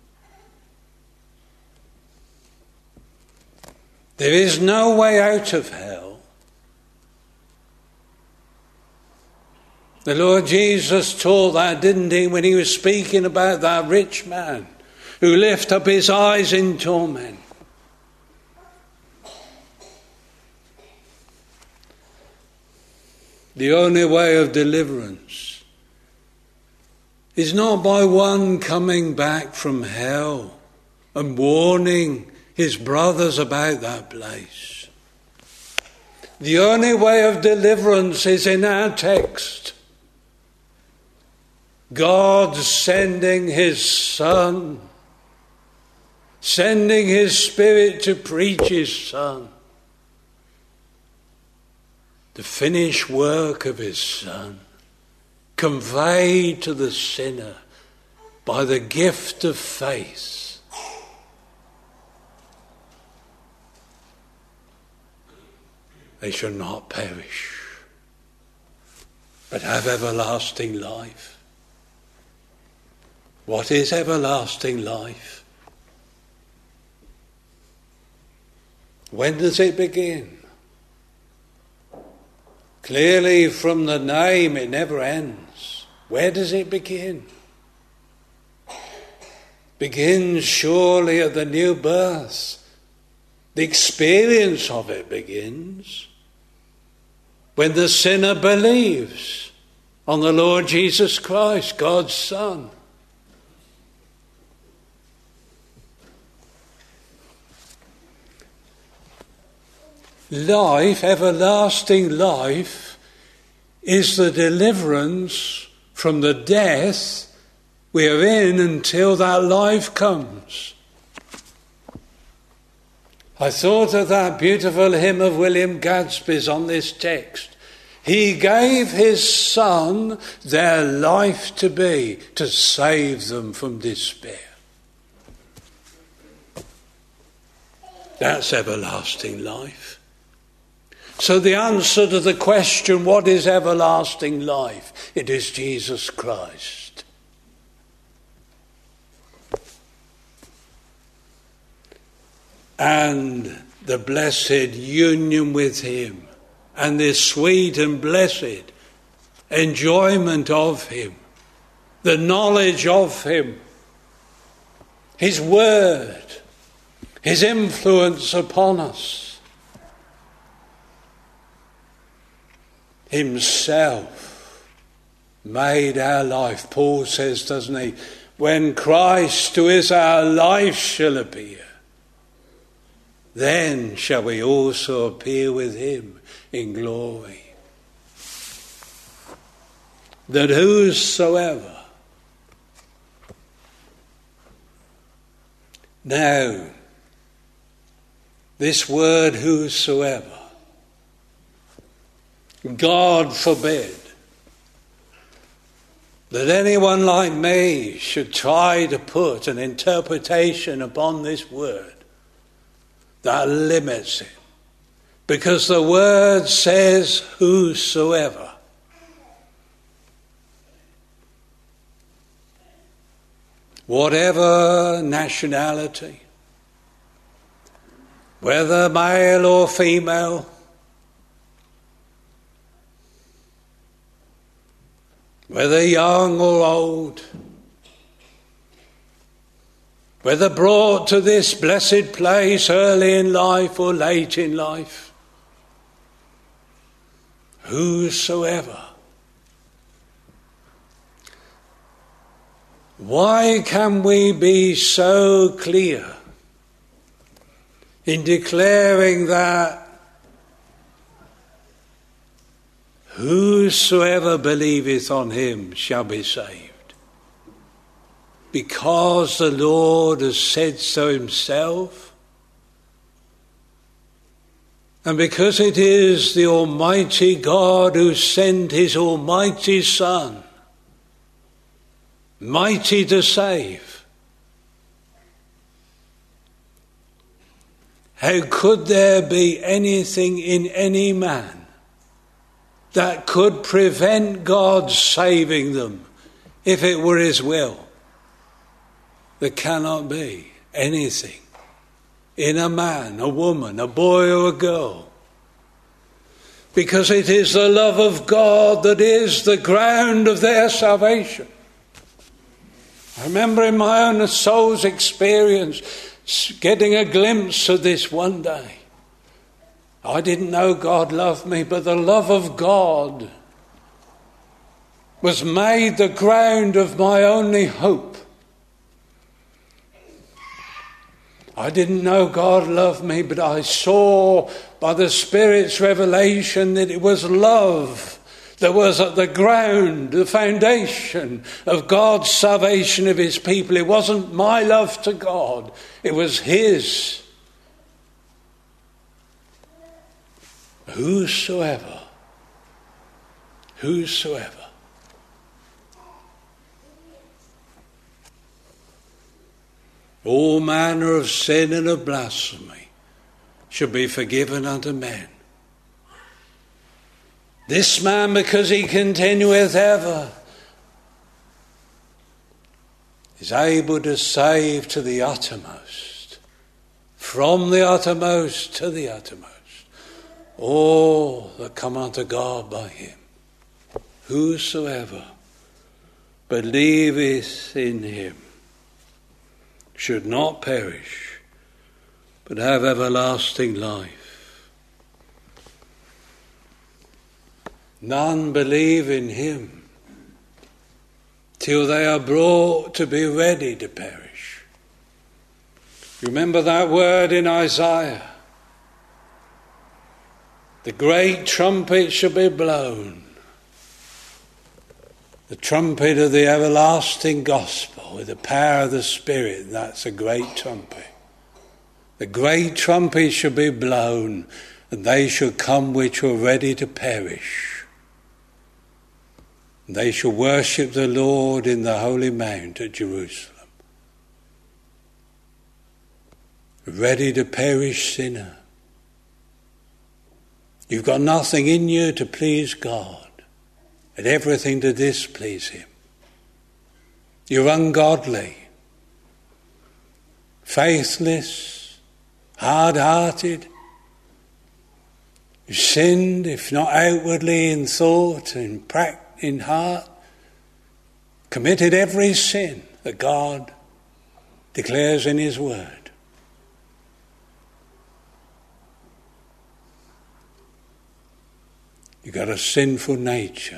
There is no way out of hell. The Lord Jesus taught that, didn't he, when he was speaking about that rich man who lifted up his eyes in torment. The only way of deliverance is not by one coming back from hell and warning his brothers about that place. The only way of deliverance is in our text. God sending his Son, sending his Spirit to preach his Son. The finished work of his Son, conveyed to the sinner by the gift of faith. They shall not perish, but have everlasting life. What is everlasting life? When does it begin? Clearly from the name it never ends. Where does it begin? Begins surely at the new birth. The experience of it begins when the sinner believes on the Lord Jesus Christ, God's Son. Life, everlasting life, is the deliverance from the death we are in until that life comes. I thought of that beautiful hymn of William Gadsby's on this text. He gave his Son their life to be, to save them from despair. That's everlasting life. So the answer to the question, what is everlasting life? It is Jesus Christ. and the blessed union with him and the sweet and blessed enjoyment of him, the knowledge of him, his word, his influence upon us, himself made our life. Paul says, doesn't he, when Christ, who is our life, shall appear, then shall we also appear with him in glory. That whosoever. Now, this word whosoever, God forbid that anyone like me should try to put an interpretation upon this word that limits it. Because the word says whosoever. Whatever nationality, whether male or female, whether young or old, whether brought to this blessed place early in life or late in life, whosoever. Why can we be so clear in declaring that whosoever believeth on him shall be saved? Because the Lord has said so himself, and because it is the Almighty God who sent his Almighty Son, mighty to save. How could there be anything in any man that could prevent God saving them if it were his will? There cannot be anything in a man, a woman, a boy or a girl. Because it is the love of God that is the ground of their salvation. I remember in my own soul's experience getting a glimpse of this one day. I didn't know God loved me, but the love of God was made the ground of my only hope. I didn't know God loved me, but I saw by the Spirit's revelation that it was love that was at the ground, the foundation of God's salvation of his people. It wasn't my love to God, it was his. Whosoever, whosoever. All manner of sin and of blasphemy should be forgiven unto men. This man, because he continueth ever, is able to save to the uttermost, from the uttermost to the uttermost, all that come unto God by him. Whosoever believeth in him should not perish, but have everlasting life. None believe in him till they are brought to be ready to perish. Remember that word in Isaiah. The great trumpet shall be blown. The trumpet of the everlasting gospel with the power of the Spirit. That's a great trumpet. The great trumpet shall be blown, and they shall come which were ready to perish. They shall worship the Lord in the holy mount at Jerusalem. Ready to perish sinner. You've got nothing in you to please God, and everything to displease him. You're ungodly, faithless, hard-hearted, who sinned, if not outwardly in thought, in practice, in heart, committed every sin that God declares in his word. You've got a sinful nature.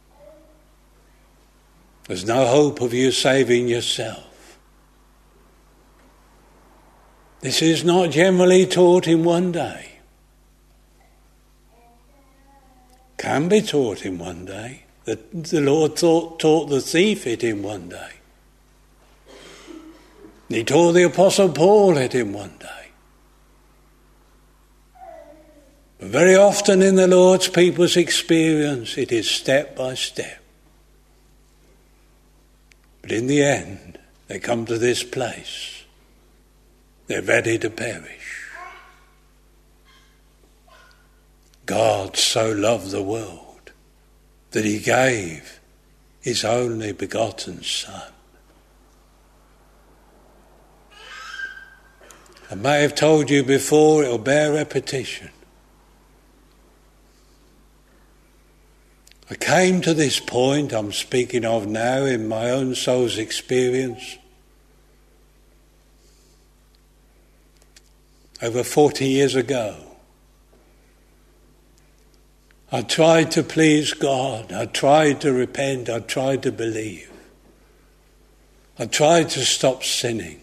There's no hope of you saving yourself. This is not generally taught in one day. Can be taught in one day. The, the Lord taught, taught the thief it in one day. He taught the Apostle Paul it in one day. But very often in the Lord's people's experience, it is step by step. But in the end, they come to this place. They're ready to perish. God so loved the world that he gave his only begotten Son. I may have told you before, it'll bear repetition. I came to this point I'm speaking of now in my own soul's experience over forty years ago. I tried to please God. I tried to repent. I tried to believe. I tried to stop sinning.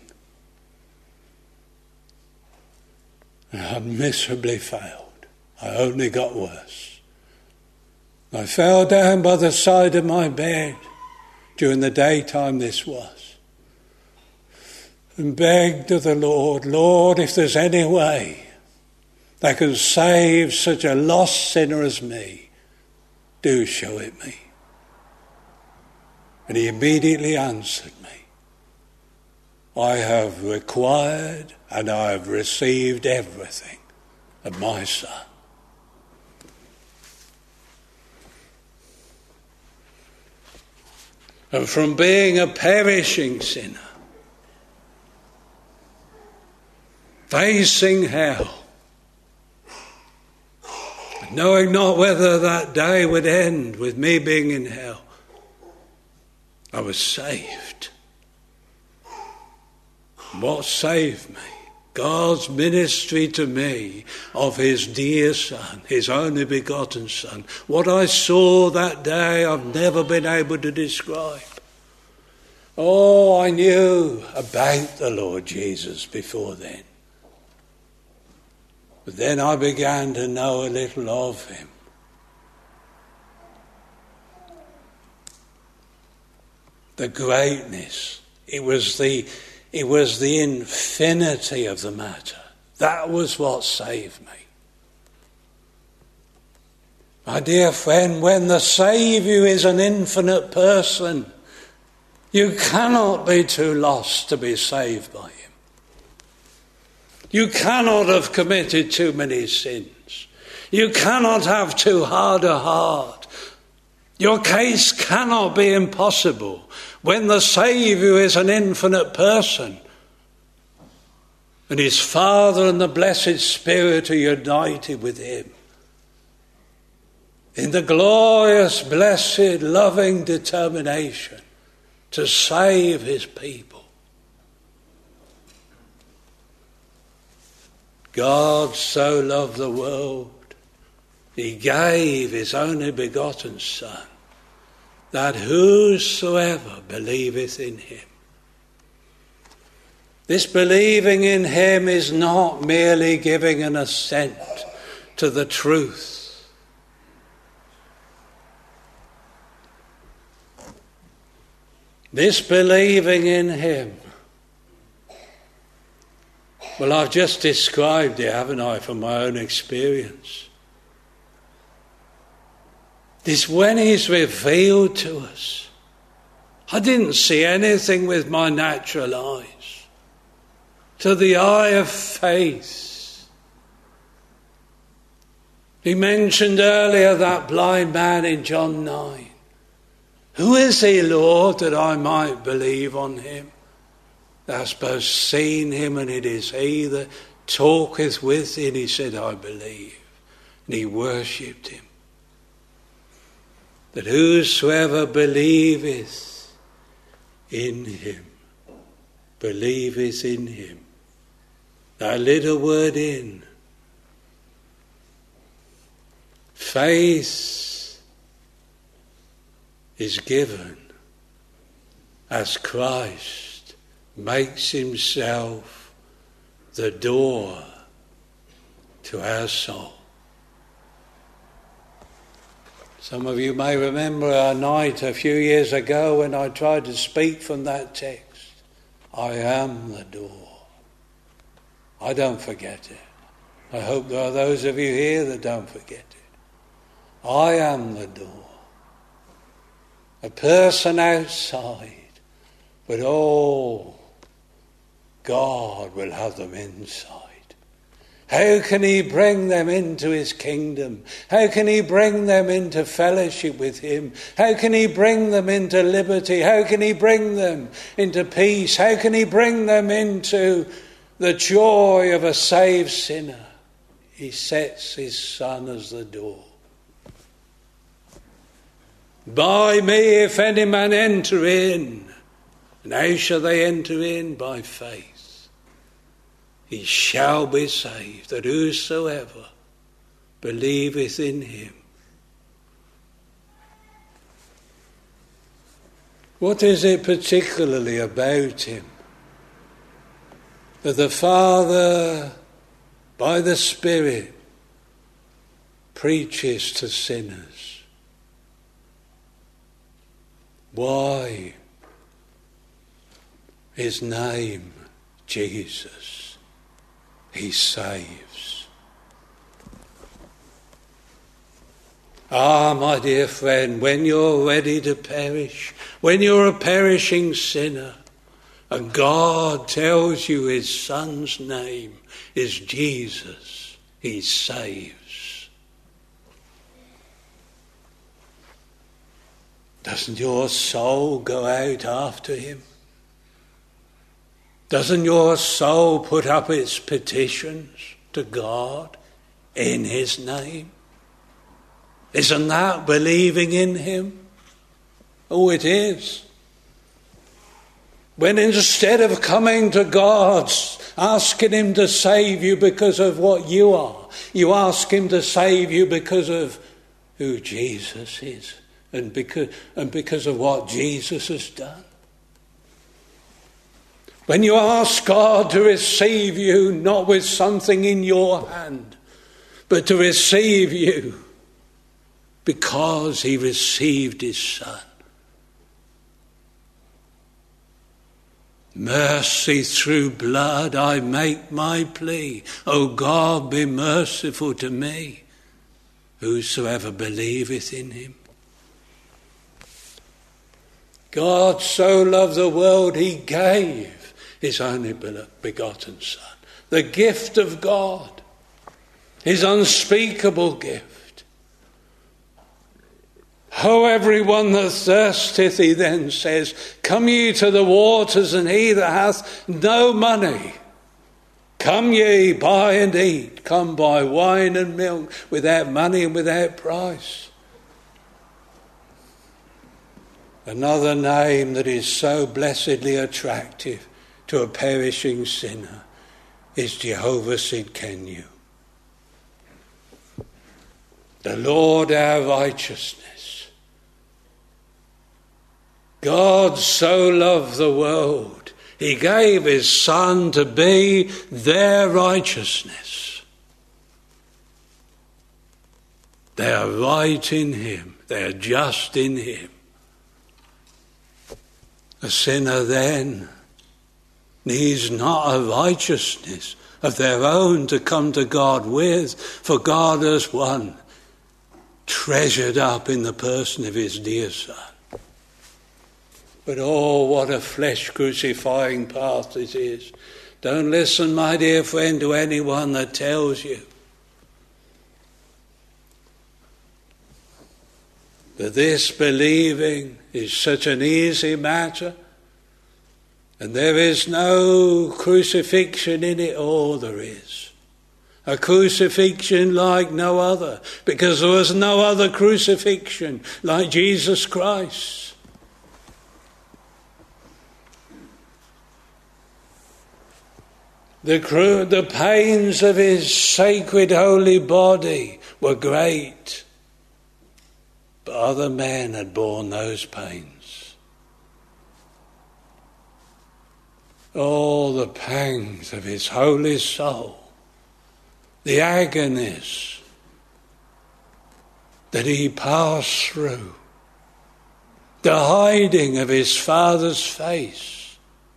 And I miserably failed. I only got worse. I fell down by the side of my bed during the daytime this was and begged of the Lord, Lord, if there's any way that can save such a lost sinner as me, do show it me. And he immediately answered me, I have required and I have received everything of my Son. And from being a perishing sinner, facing hell, knowing not whether that day would end with me being in hell, I was saved. What saved me? God's ministry to me of his dear Son, his only begotten Son. What I saw that day I've never been able to describe. Oh, I knew about the Lord Jesus before then. But then I began to know a little of him. The greatness, it was the, it was the infinity of the matter. That was what saved me. My dear friend, when the Saviour is an infinite person, you cannot be too lost to be saved by him. You cannot have committed too many sins. You cannot have too hard a heart. Your case cannot be impossible when the Saviour is an infinite person and his Father and the blessed Spirit are united with him in the glorious, blessed, loving determination to save his people. God so loved the world, he gave his only begotten Son, that whosoever believeth in him. This believing in him is not merely giving an assent to the truth. This believing in him, well, I've just described it, haven't I, from my own experience. This when he's revealed to us. I didn't see anything with my natural eyes. To the eye of faith. He mentioned earlier that blind man in John nine. Who is he, Lord, that I might believe on him? Thou hast both seen him, and it is he that talketh with thee? And he said, I believe. And he worshipped him. That whosoever believeth in him, believeth in him. That little word in. Faith is given as Christ makes himself the door to our soul. Some of you may remember a night a few years ago when I tried to speak from that text. I am the door. I don't forget it. I hope there are those of you here that don't forget it. I am the door. A person outside, but oh, God will have them inside. How can he bring them into his kingdom? How can he bring them into fellowship with him? How can he bring them into liberty? How can he bring them into peace? How can he bring them into the joy of a saved sinner? He sets his Son as the door. By me, if any man enter in, and how shall they enter in? By faith. He shall be saved, that whosoever believeth in him. What is it particularly about him that the Father, by the Spirit, preaches to sinners? Why? His name, Jesus. He saves. Ah, my dear friend, when you're ready to perish, when you're a perishing sinner, and God tells you his Son's name is Jesus, he saves. Doesn't your soul go out after him? Doesn't your soul put up its petitions to God in his name? Isn't that believing in him? Oh, it is. When instead of coming to God, asking him to save you because of what you are, you ask him to save you because of who Jesus is and because, and because of what Jesus has done. When you ask God to receive you, not with something in your hand, but to receive you because he received his Son. Mercy through blood, I make my plea. O God, be merciful to me, whosoever believeth in him. God so loved the world, he gave his only begotten Son, the gift of God, his unspeakable gift. Ho, everyone that thirsteth, he then says, come ye to the waters, and he that hath no money, come ye, buy and eat. Come buy wine and milk without money and without price. Another name that is so blessedly attractive to a perishing sinner is Jehovah Sidkenu. The Lord our righteousness. God so loved the world, he gave his Son to be their righteousness. They are right in him. They are just in him. A sinner then needs not a righteousness of their own to come to God with, for God has one treasured up in the person of his dear Son. But oh, what a flesh-crucifying path it is. Don't listen, my dear friend, to anyone that tells you that this believing is such an easy matter, And there is no crucifixion in it all, there is. A crucifixion like no other, because there was no other crucifixion like Jesus Christ. The, cru- the pains of his sacred holy body were great, but other men had borne those pains. All the pangs of his holy soul, the agonies that he passed through, the hiding of his Father's face.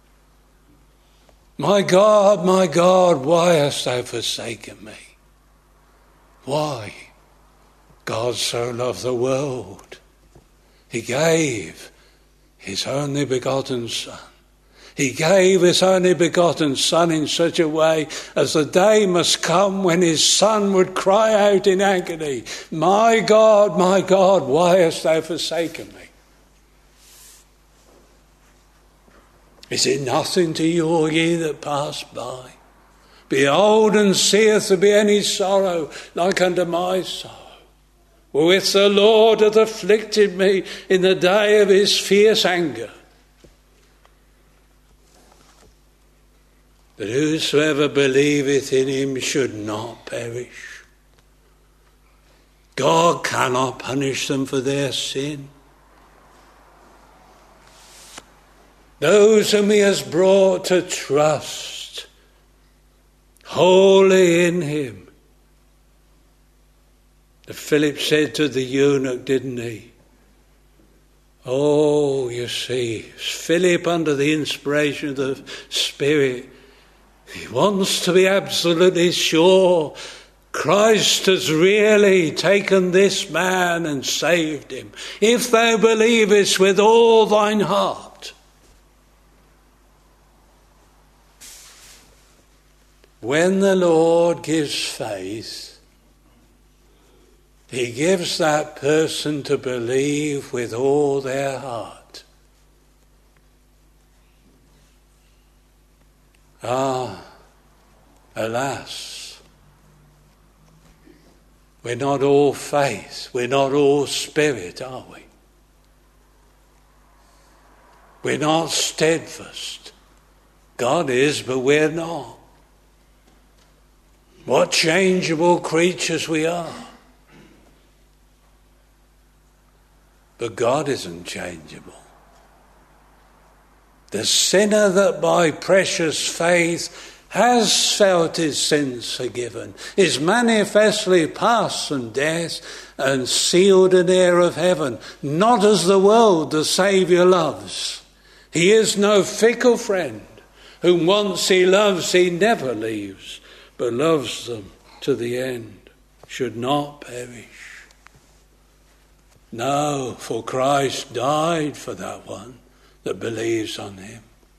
My God, my God, why hast thou forsaken me? Why? God so loved the world, he gave his only begotten Son. He gave his only begotten Son in such a way as the day must come when his Son would cry out in agony, my God, my God, why hast thou forsaken me? Is it nothing to you, all ye that pass by? Behold, and seeth there be any sorrow like unto my sorrow, wherewith the Lord hath afflicted me in the day of his fierce anger. But whosoever believeth in him should not perish. God cannot punish them for their sin. Those whom he has brought to trust wholly in him. Philip said to the eunuch, didn't he? Oh, you see, Philip, under the inspiration of the Spirit, he wants to be absolutely sure Christ has really taken this man and saved him. If thou believest with all thine heart. When the Lord gives faith, he gives that person to believe with all their heart. Ah, alas, we're not all faith, we're not all spirit, are we? We're not steadfast. God is, but we're not. What changeable creatures we are. But God isn't changeable. The sinner that by precious faith has felt his sins forgiven, is manifestly past from death and sealed an heir of heaven, not as the world the Saviour loves. He is no fickle friend, whom once he loves he never leaves, but loves them to the end, should not perish. No, for Christ died for that one that believes on him.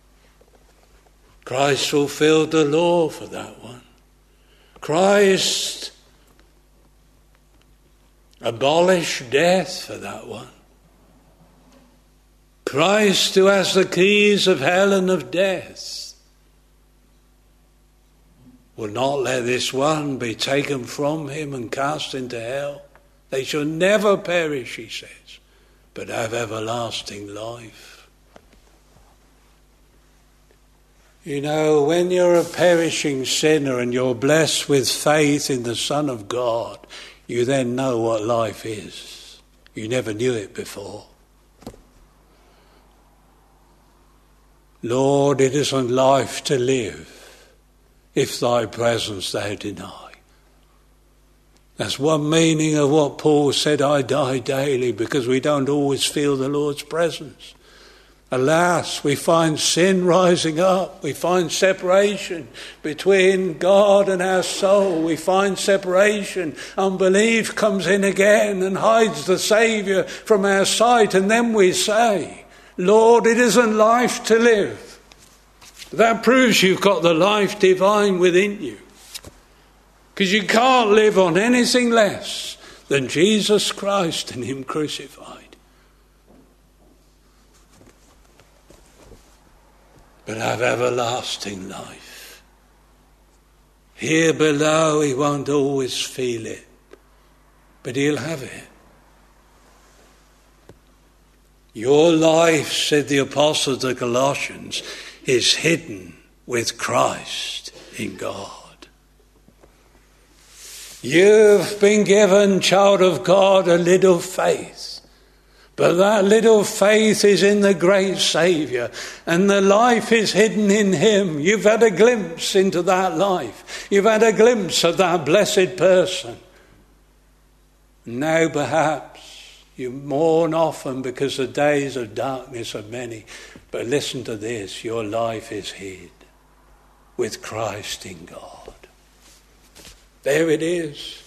Christ fulfilled the law for that one. Christ abolished death for that one. Christ, who has the keys of hell and of death, will not let this one be taken from him and cast into hell. They shall never perish, he says, but have everlasting life. You know, when you're a perishing sinner and you're blessed with faith in the Son of God, you then know what life is. You never knew it before. Lord, it isn't life to live if thy presence thou deny. That's one meaning of what Paul said, I die daily, because we don't always feel the Lord's presence. Alas, we find sin rising up. We find separation between God and our soul. We find separation. Unbelief comes in again and hides the Saviour from our sight. And then we say, Lord, it isn't life to live. That proves you've got the life divine within you. Because you can't live on anything less than Jesus Christ and him crucified. but have everlasting life. Here below he won't always feel it, but he'll have it. Your life, said the apostle to Colossians, is hidden with Christ in God. You've been given, child of God, a little faith. But that little faith is in the great Saviour, and the life is hidden in him. You've had a glimpse into that life. You've had a glimpse of that blessed person. Now perhaps you mourn often because the days of darkness are many. But listen to this, your life is hid with Christ in God. There it is.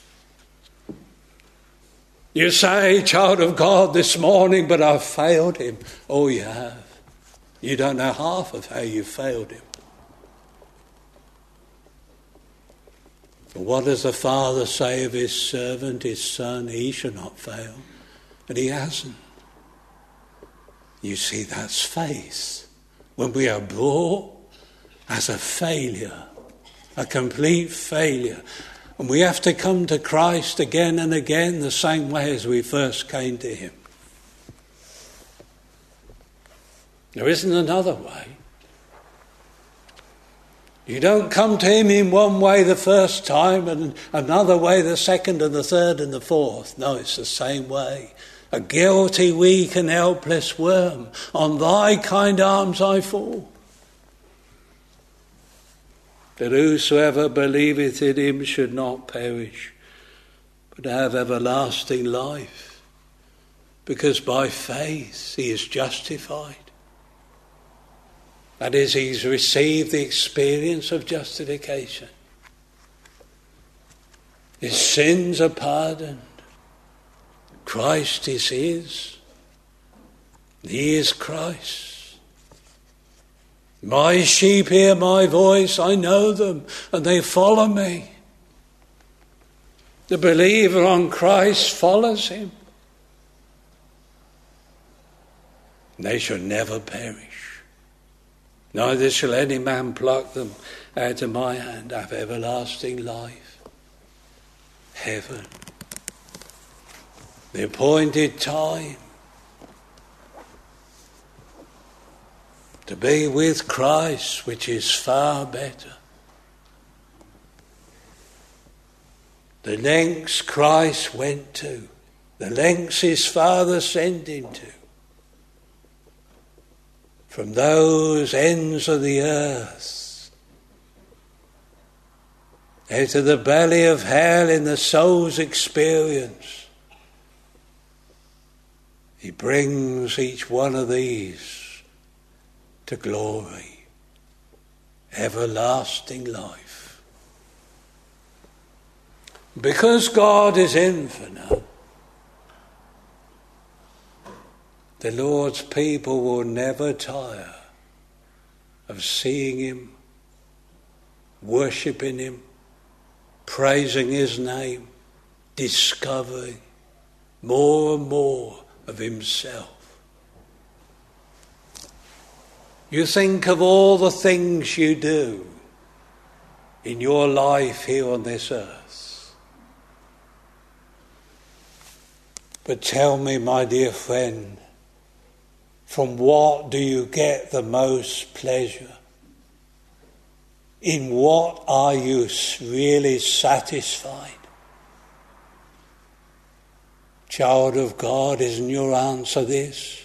You say, child of God, this morning, but I've failed him. Oh, you have. You don't know half of how you failed him. But what does the Father say of his servant, his son? He shall not fail. But he hasn't. You see, that's faith. When we are brought as a failure, a complete failure, and we have to come to Christ again and again the same way as we first came to him. There isn't another way. You don't come to him in one way the first time and another way the second and the third and the fourth. No, it's the same way. A guilty, weak and helpless worm. On thy kind arms I fall. That whosoever believeth in him should not perish, but have everlasting life. Because by faith he is justified. That is, he's received the experience of justification. His sins are pardoned. Christ is his. He is Christ. My sheep hear my voice, I know them, and they follow me. The believer on Christ follows him. They shall never perish. Neither shall any man pluck them out of my hand. Have everlasting life. Heaven. The appointed time. To be with Christ, which is far better. The lengths Christ went to, the lengths his Father sent him to, from those ends of the earth, out of the belly of hell in the soul's experience, he brings each one of these to glory, everlasting life. Because God is infinite, the Lord's people will never tire of seeing him, worshipping him, praising his name, discovering more and more of himself. You think of all the things you do in your life here on this earth. But tell me, my dear friend, from what do you get the most pleasure? In what are you really satisfied? Child of God, isn't your answer this?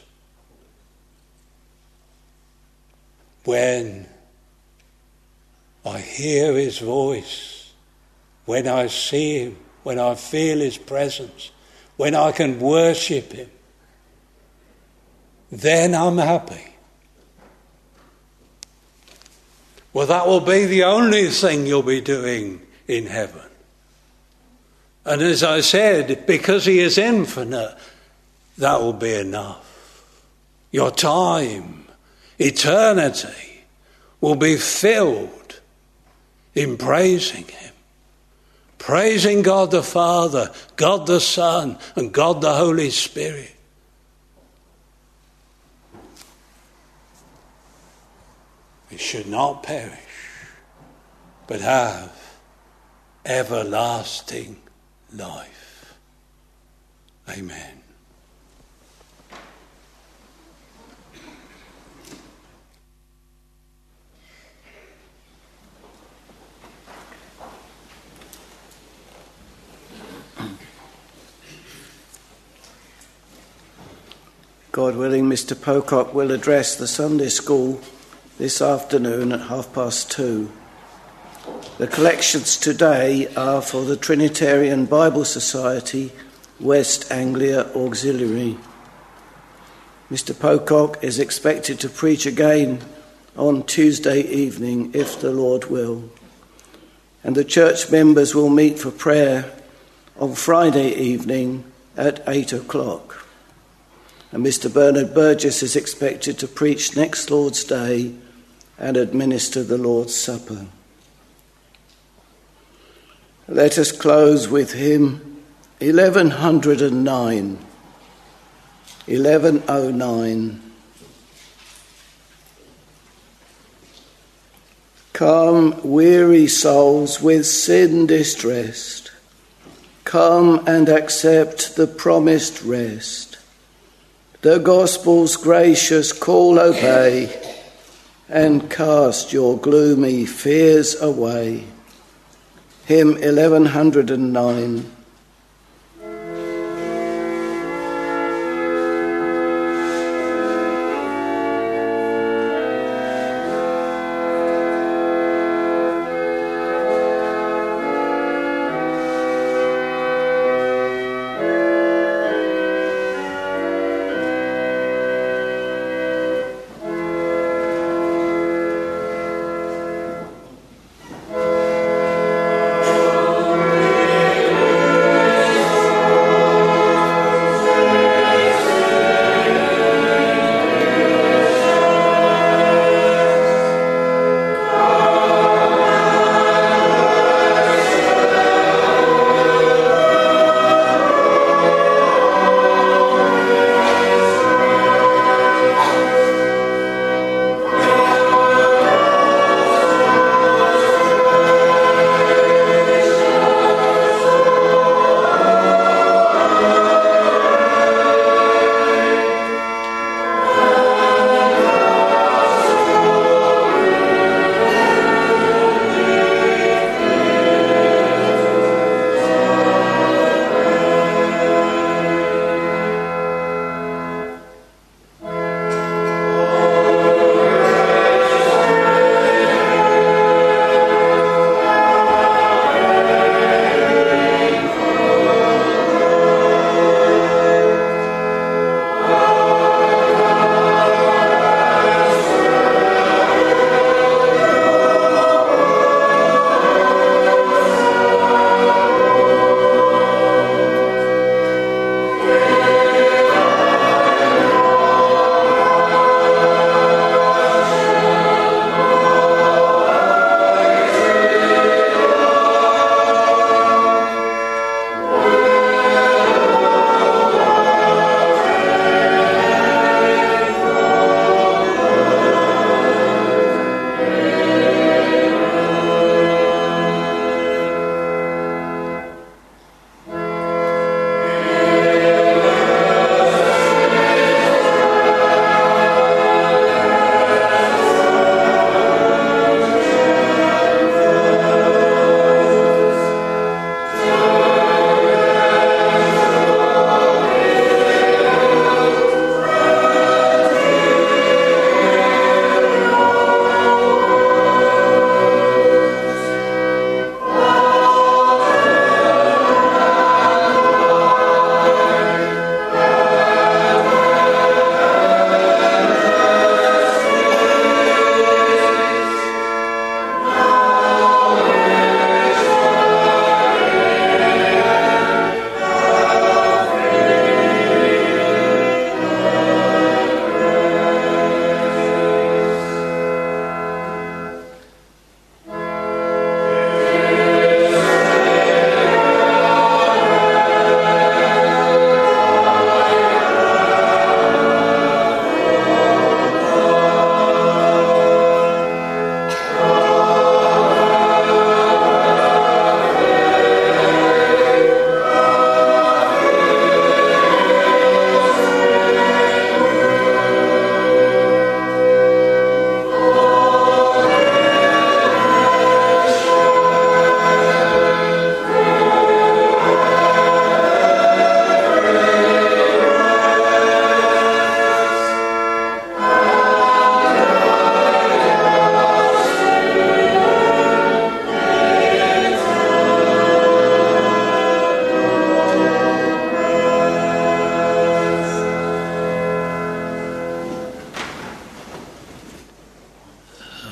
When I hear his voice, when I see him, when I feel his presence, when I can worship him, then I'm happy. Well, that will be the only thing you'll be doing in heaven. And as I said, because he is infinite, that will be enough. Your time, eternity, will be filled in praising him. Praising God the Father, God the Son, and God the Holy Spirit. it should not perish, but have everlasting life. Amen. God willing, Mister Pocock will address the Sunday school this afternoon at half past two. The collections today are for the Trinitarian Bible Society, West Anglia Auxiliary. Mister Pocock is expected to preach again on Tuesday evening, if the Lord will. And the church members will meet for prayer on Friday evening at eight o'clock. And Mister Bernard Burgess is expected to preach next Lord's Day and administer the Lord's Supper. Let us close with hymn eleven oh nine. eleven oh nine. Come, weary souls with sin distressed, come and accept the promised rest. The gospel's gracious call obey, and cast your gloomy fears away. Hymn eleven oh nine.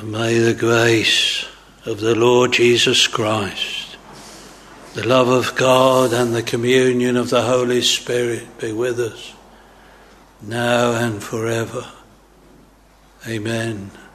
And may the grace of the Lord Jesus Christ, the love of God and the communion of the Holy Spirit be with us now and forever. Amen.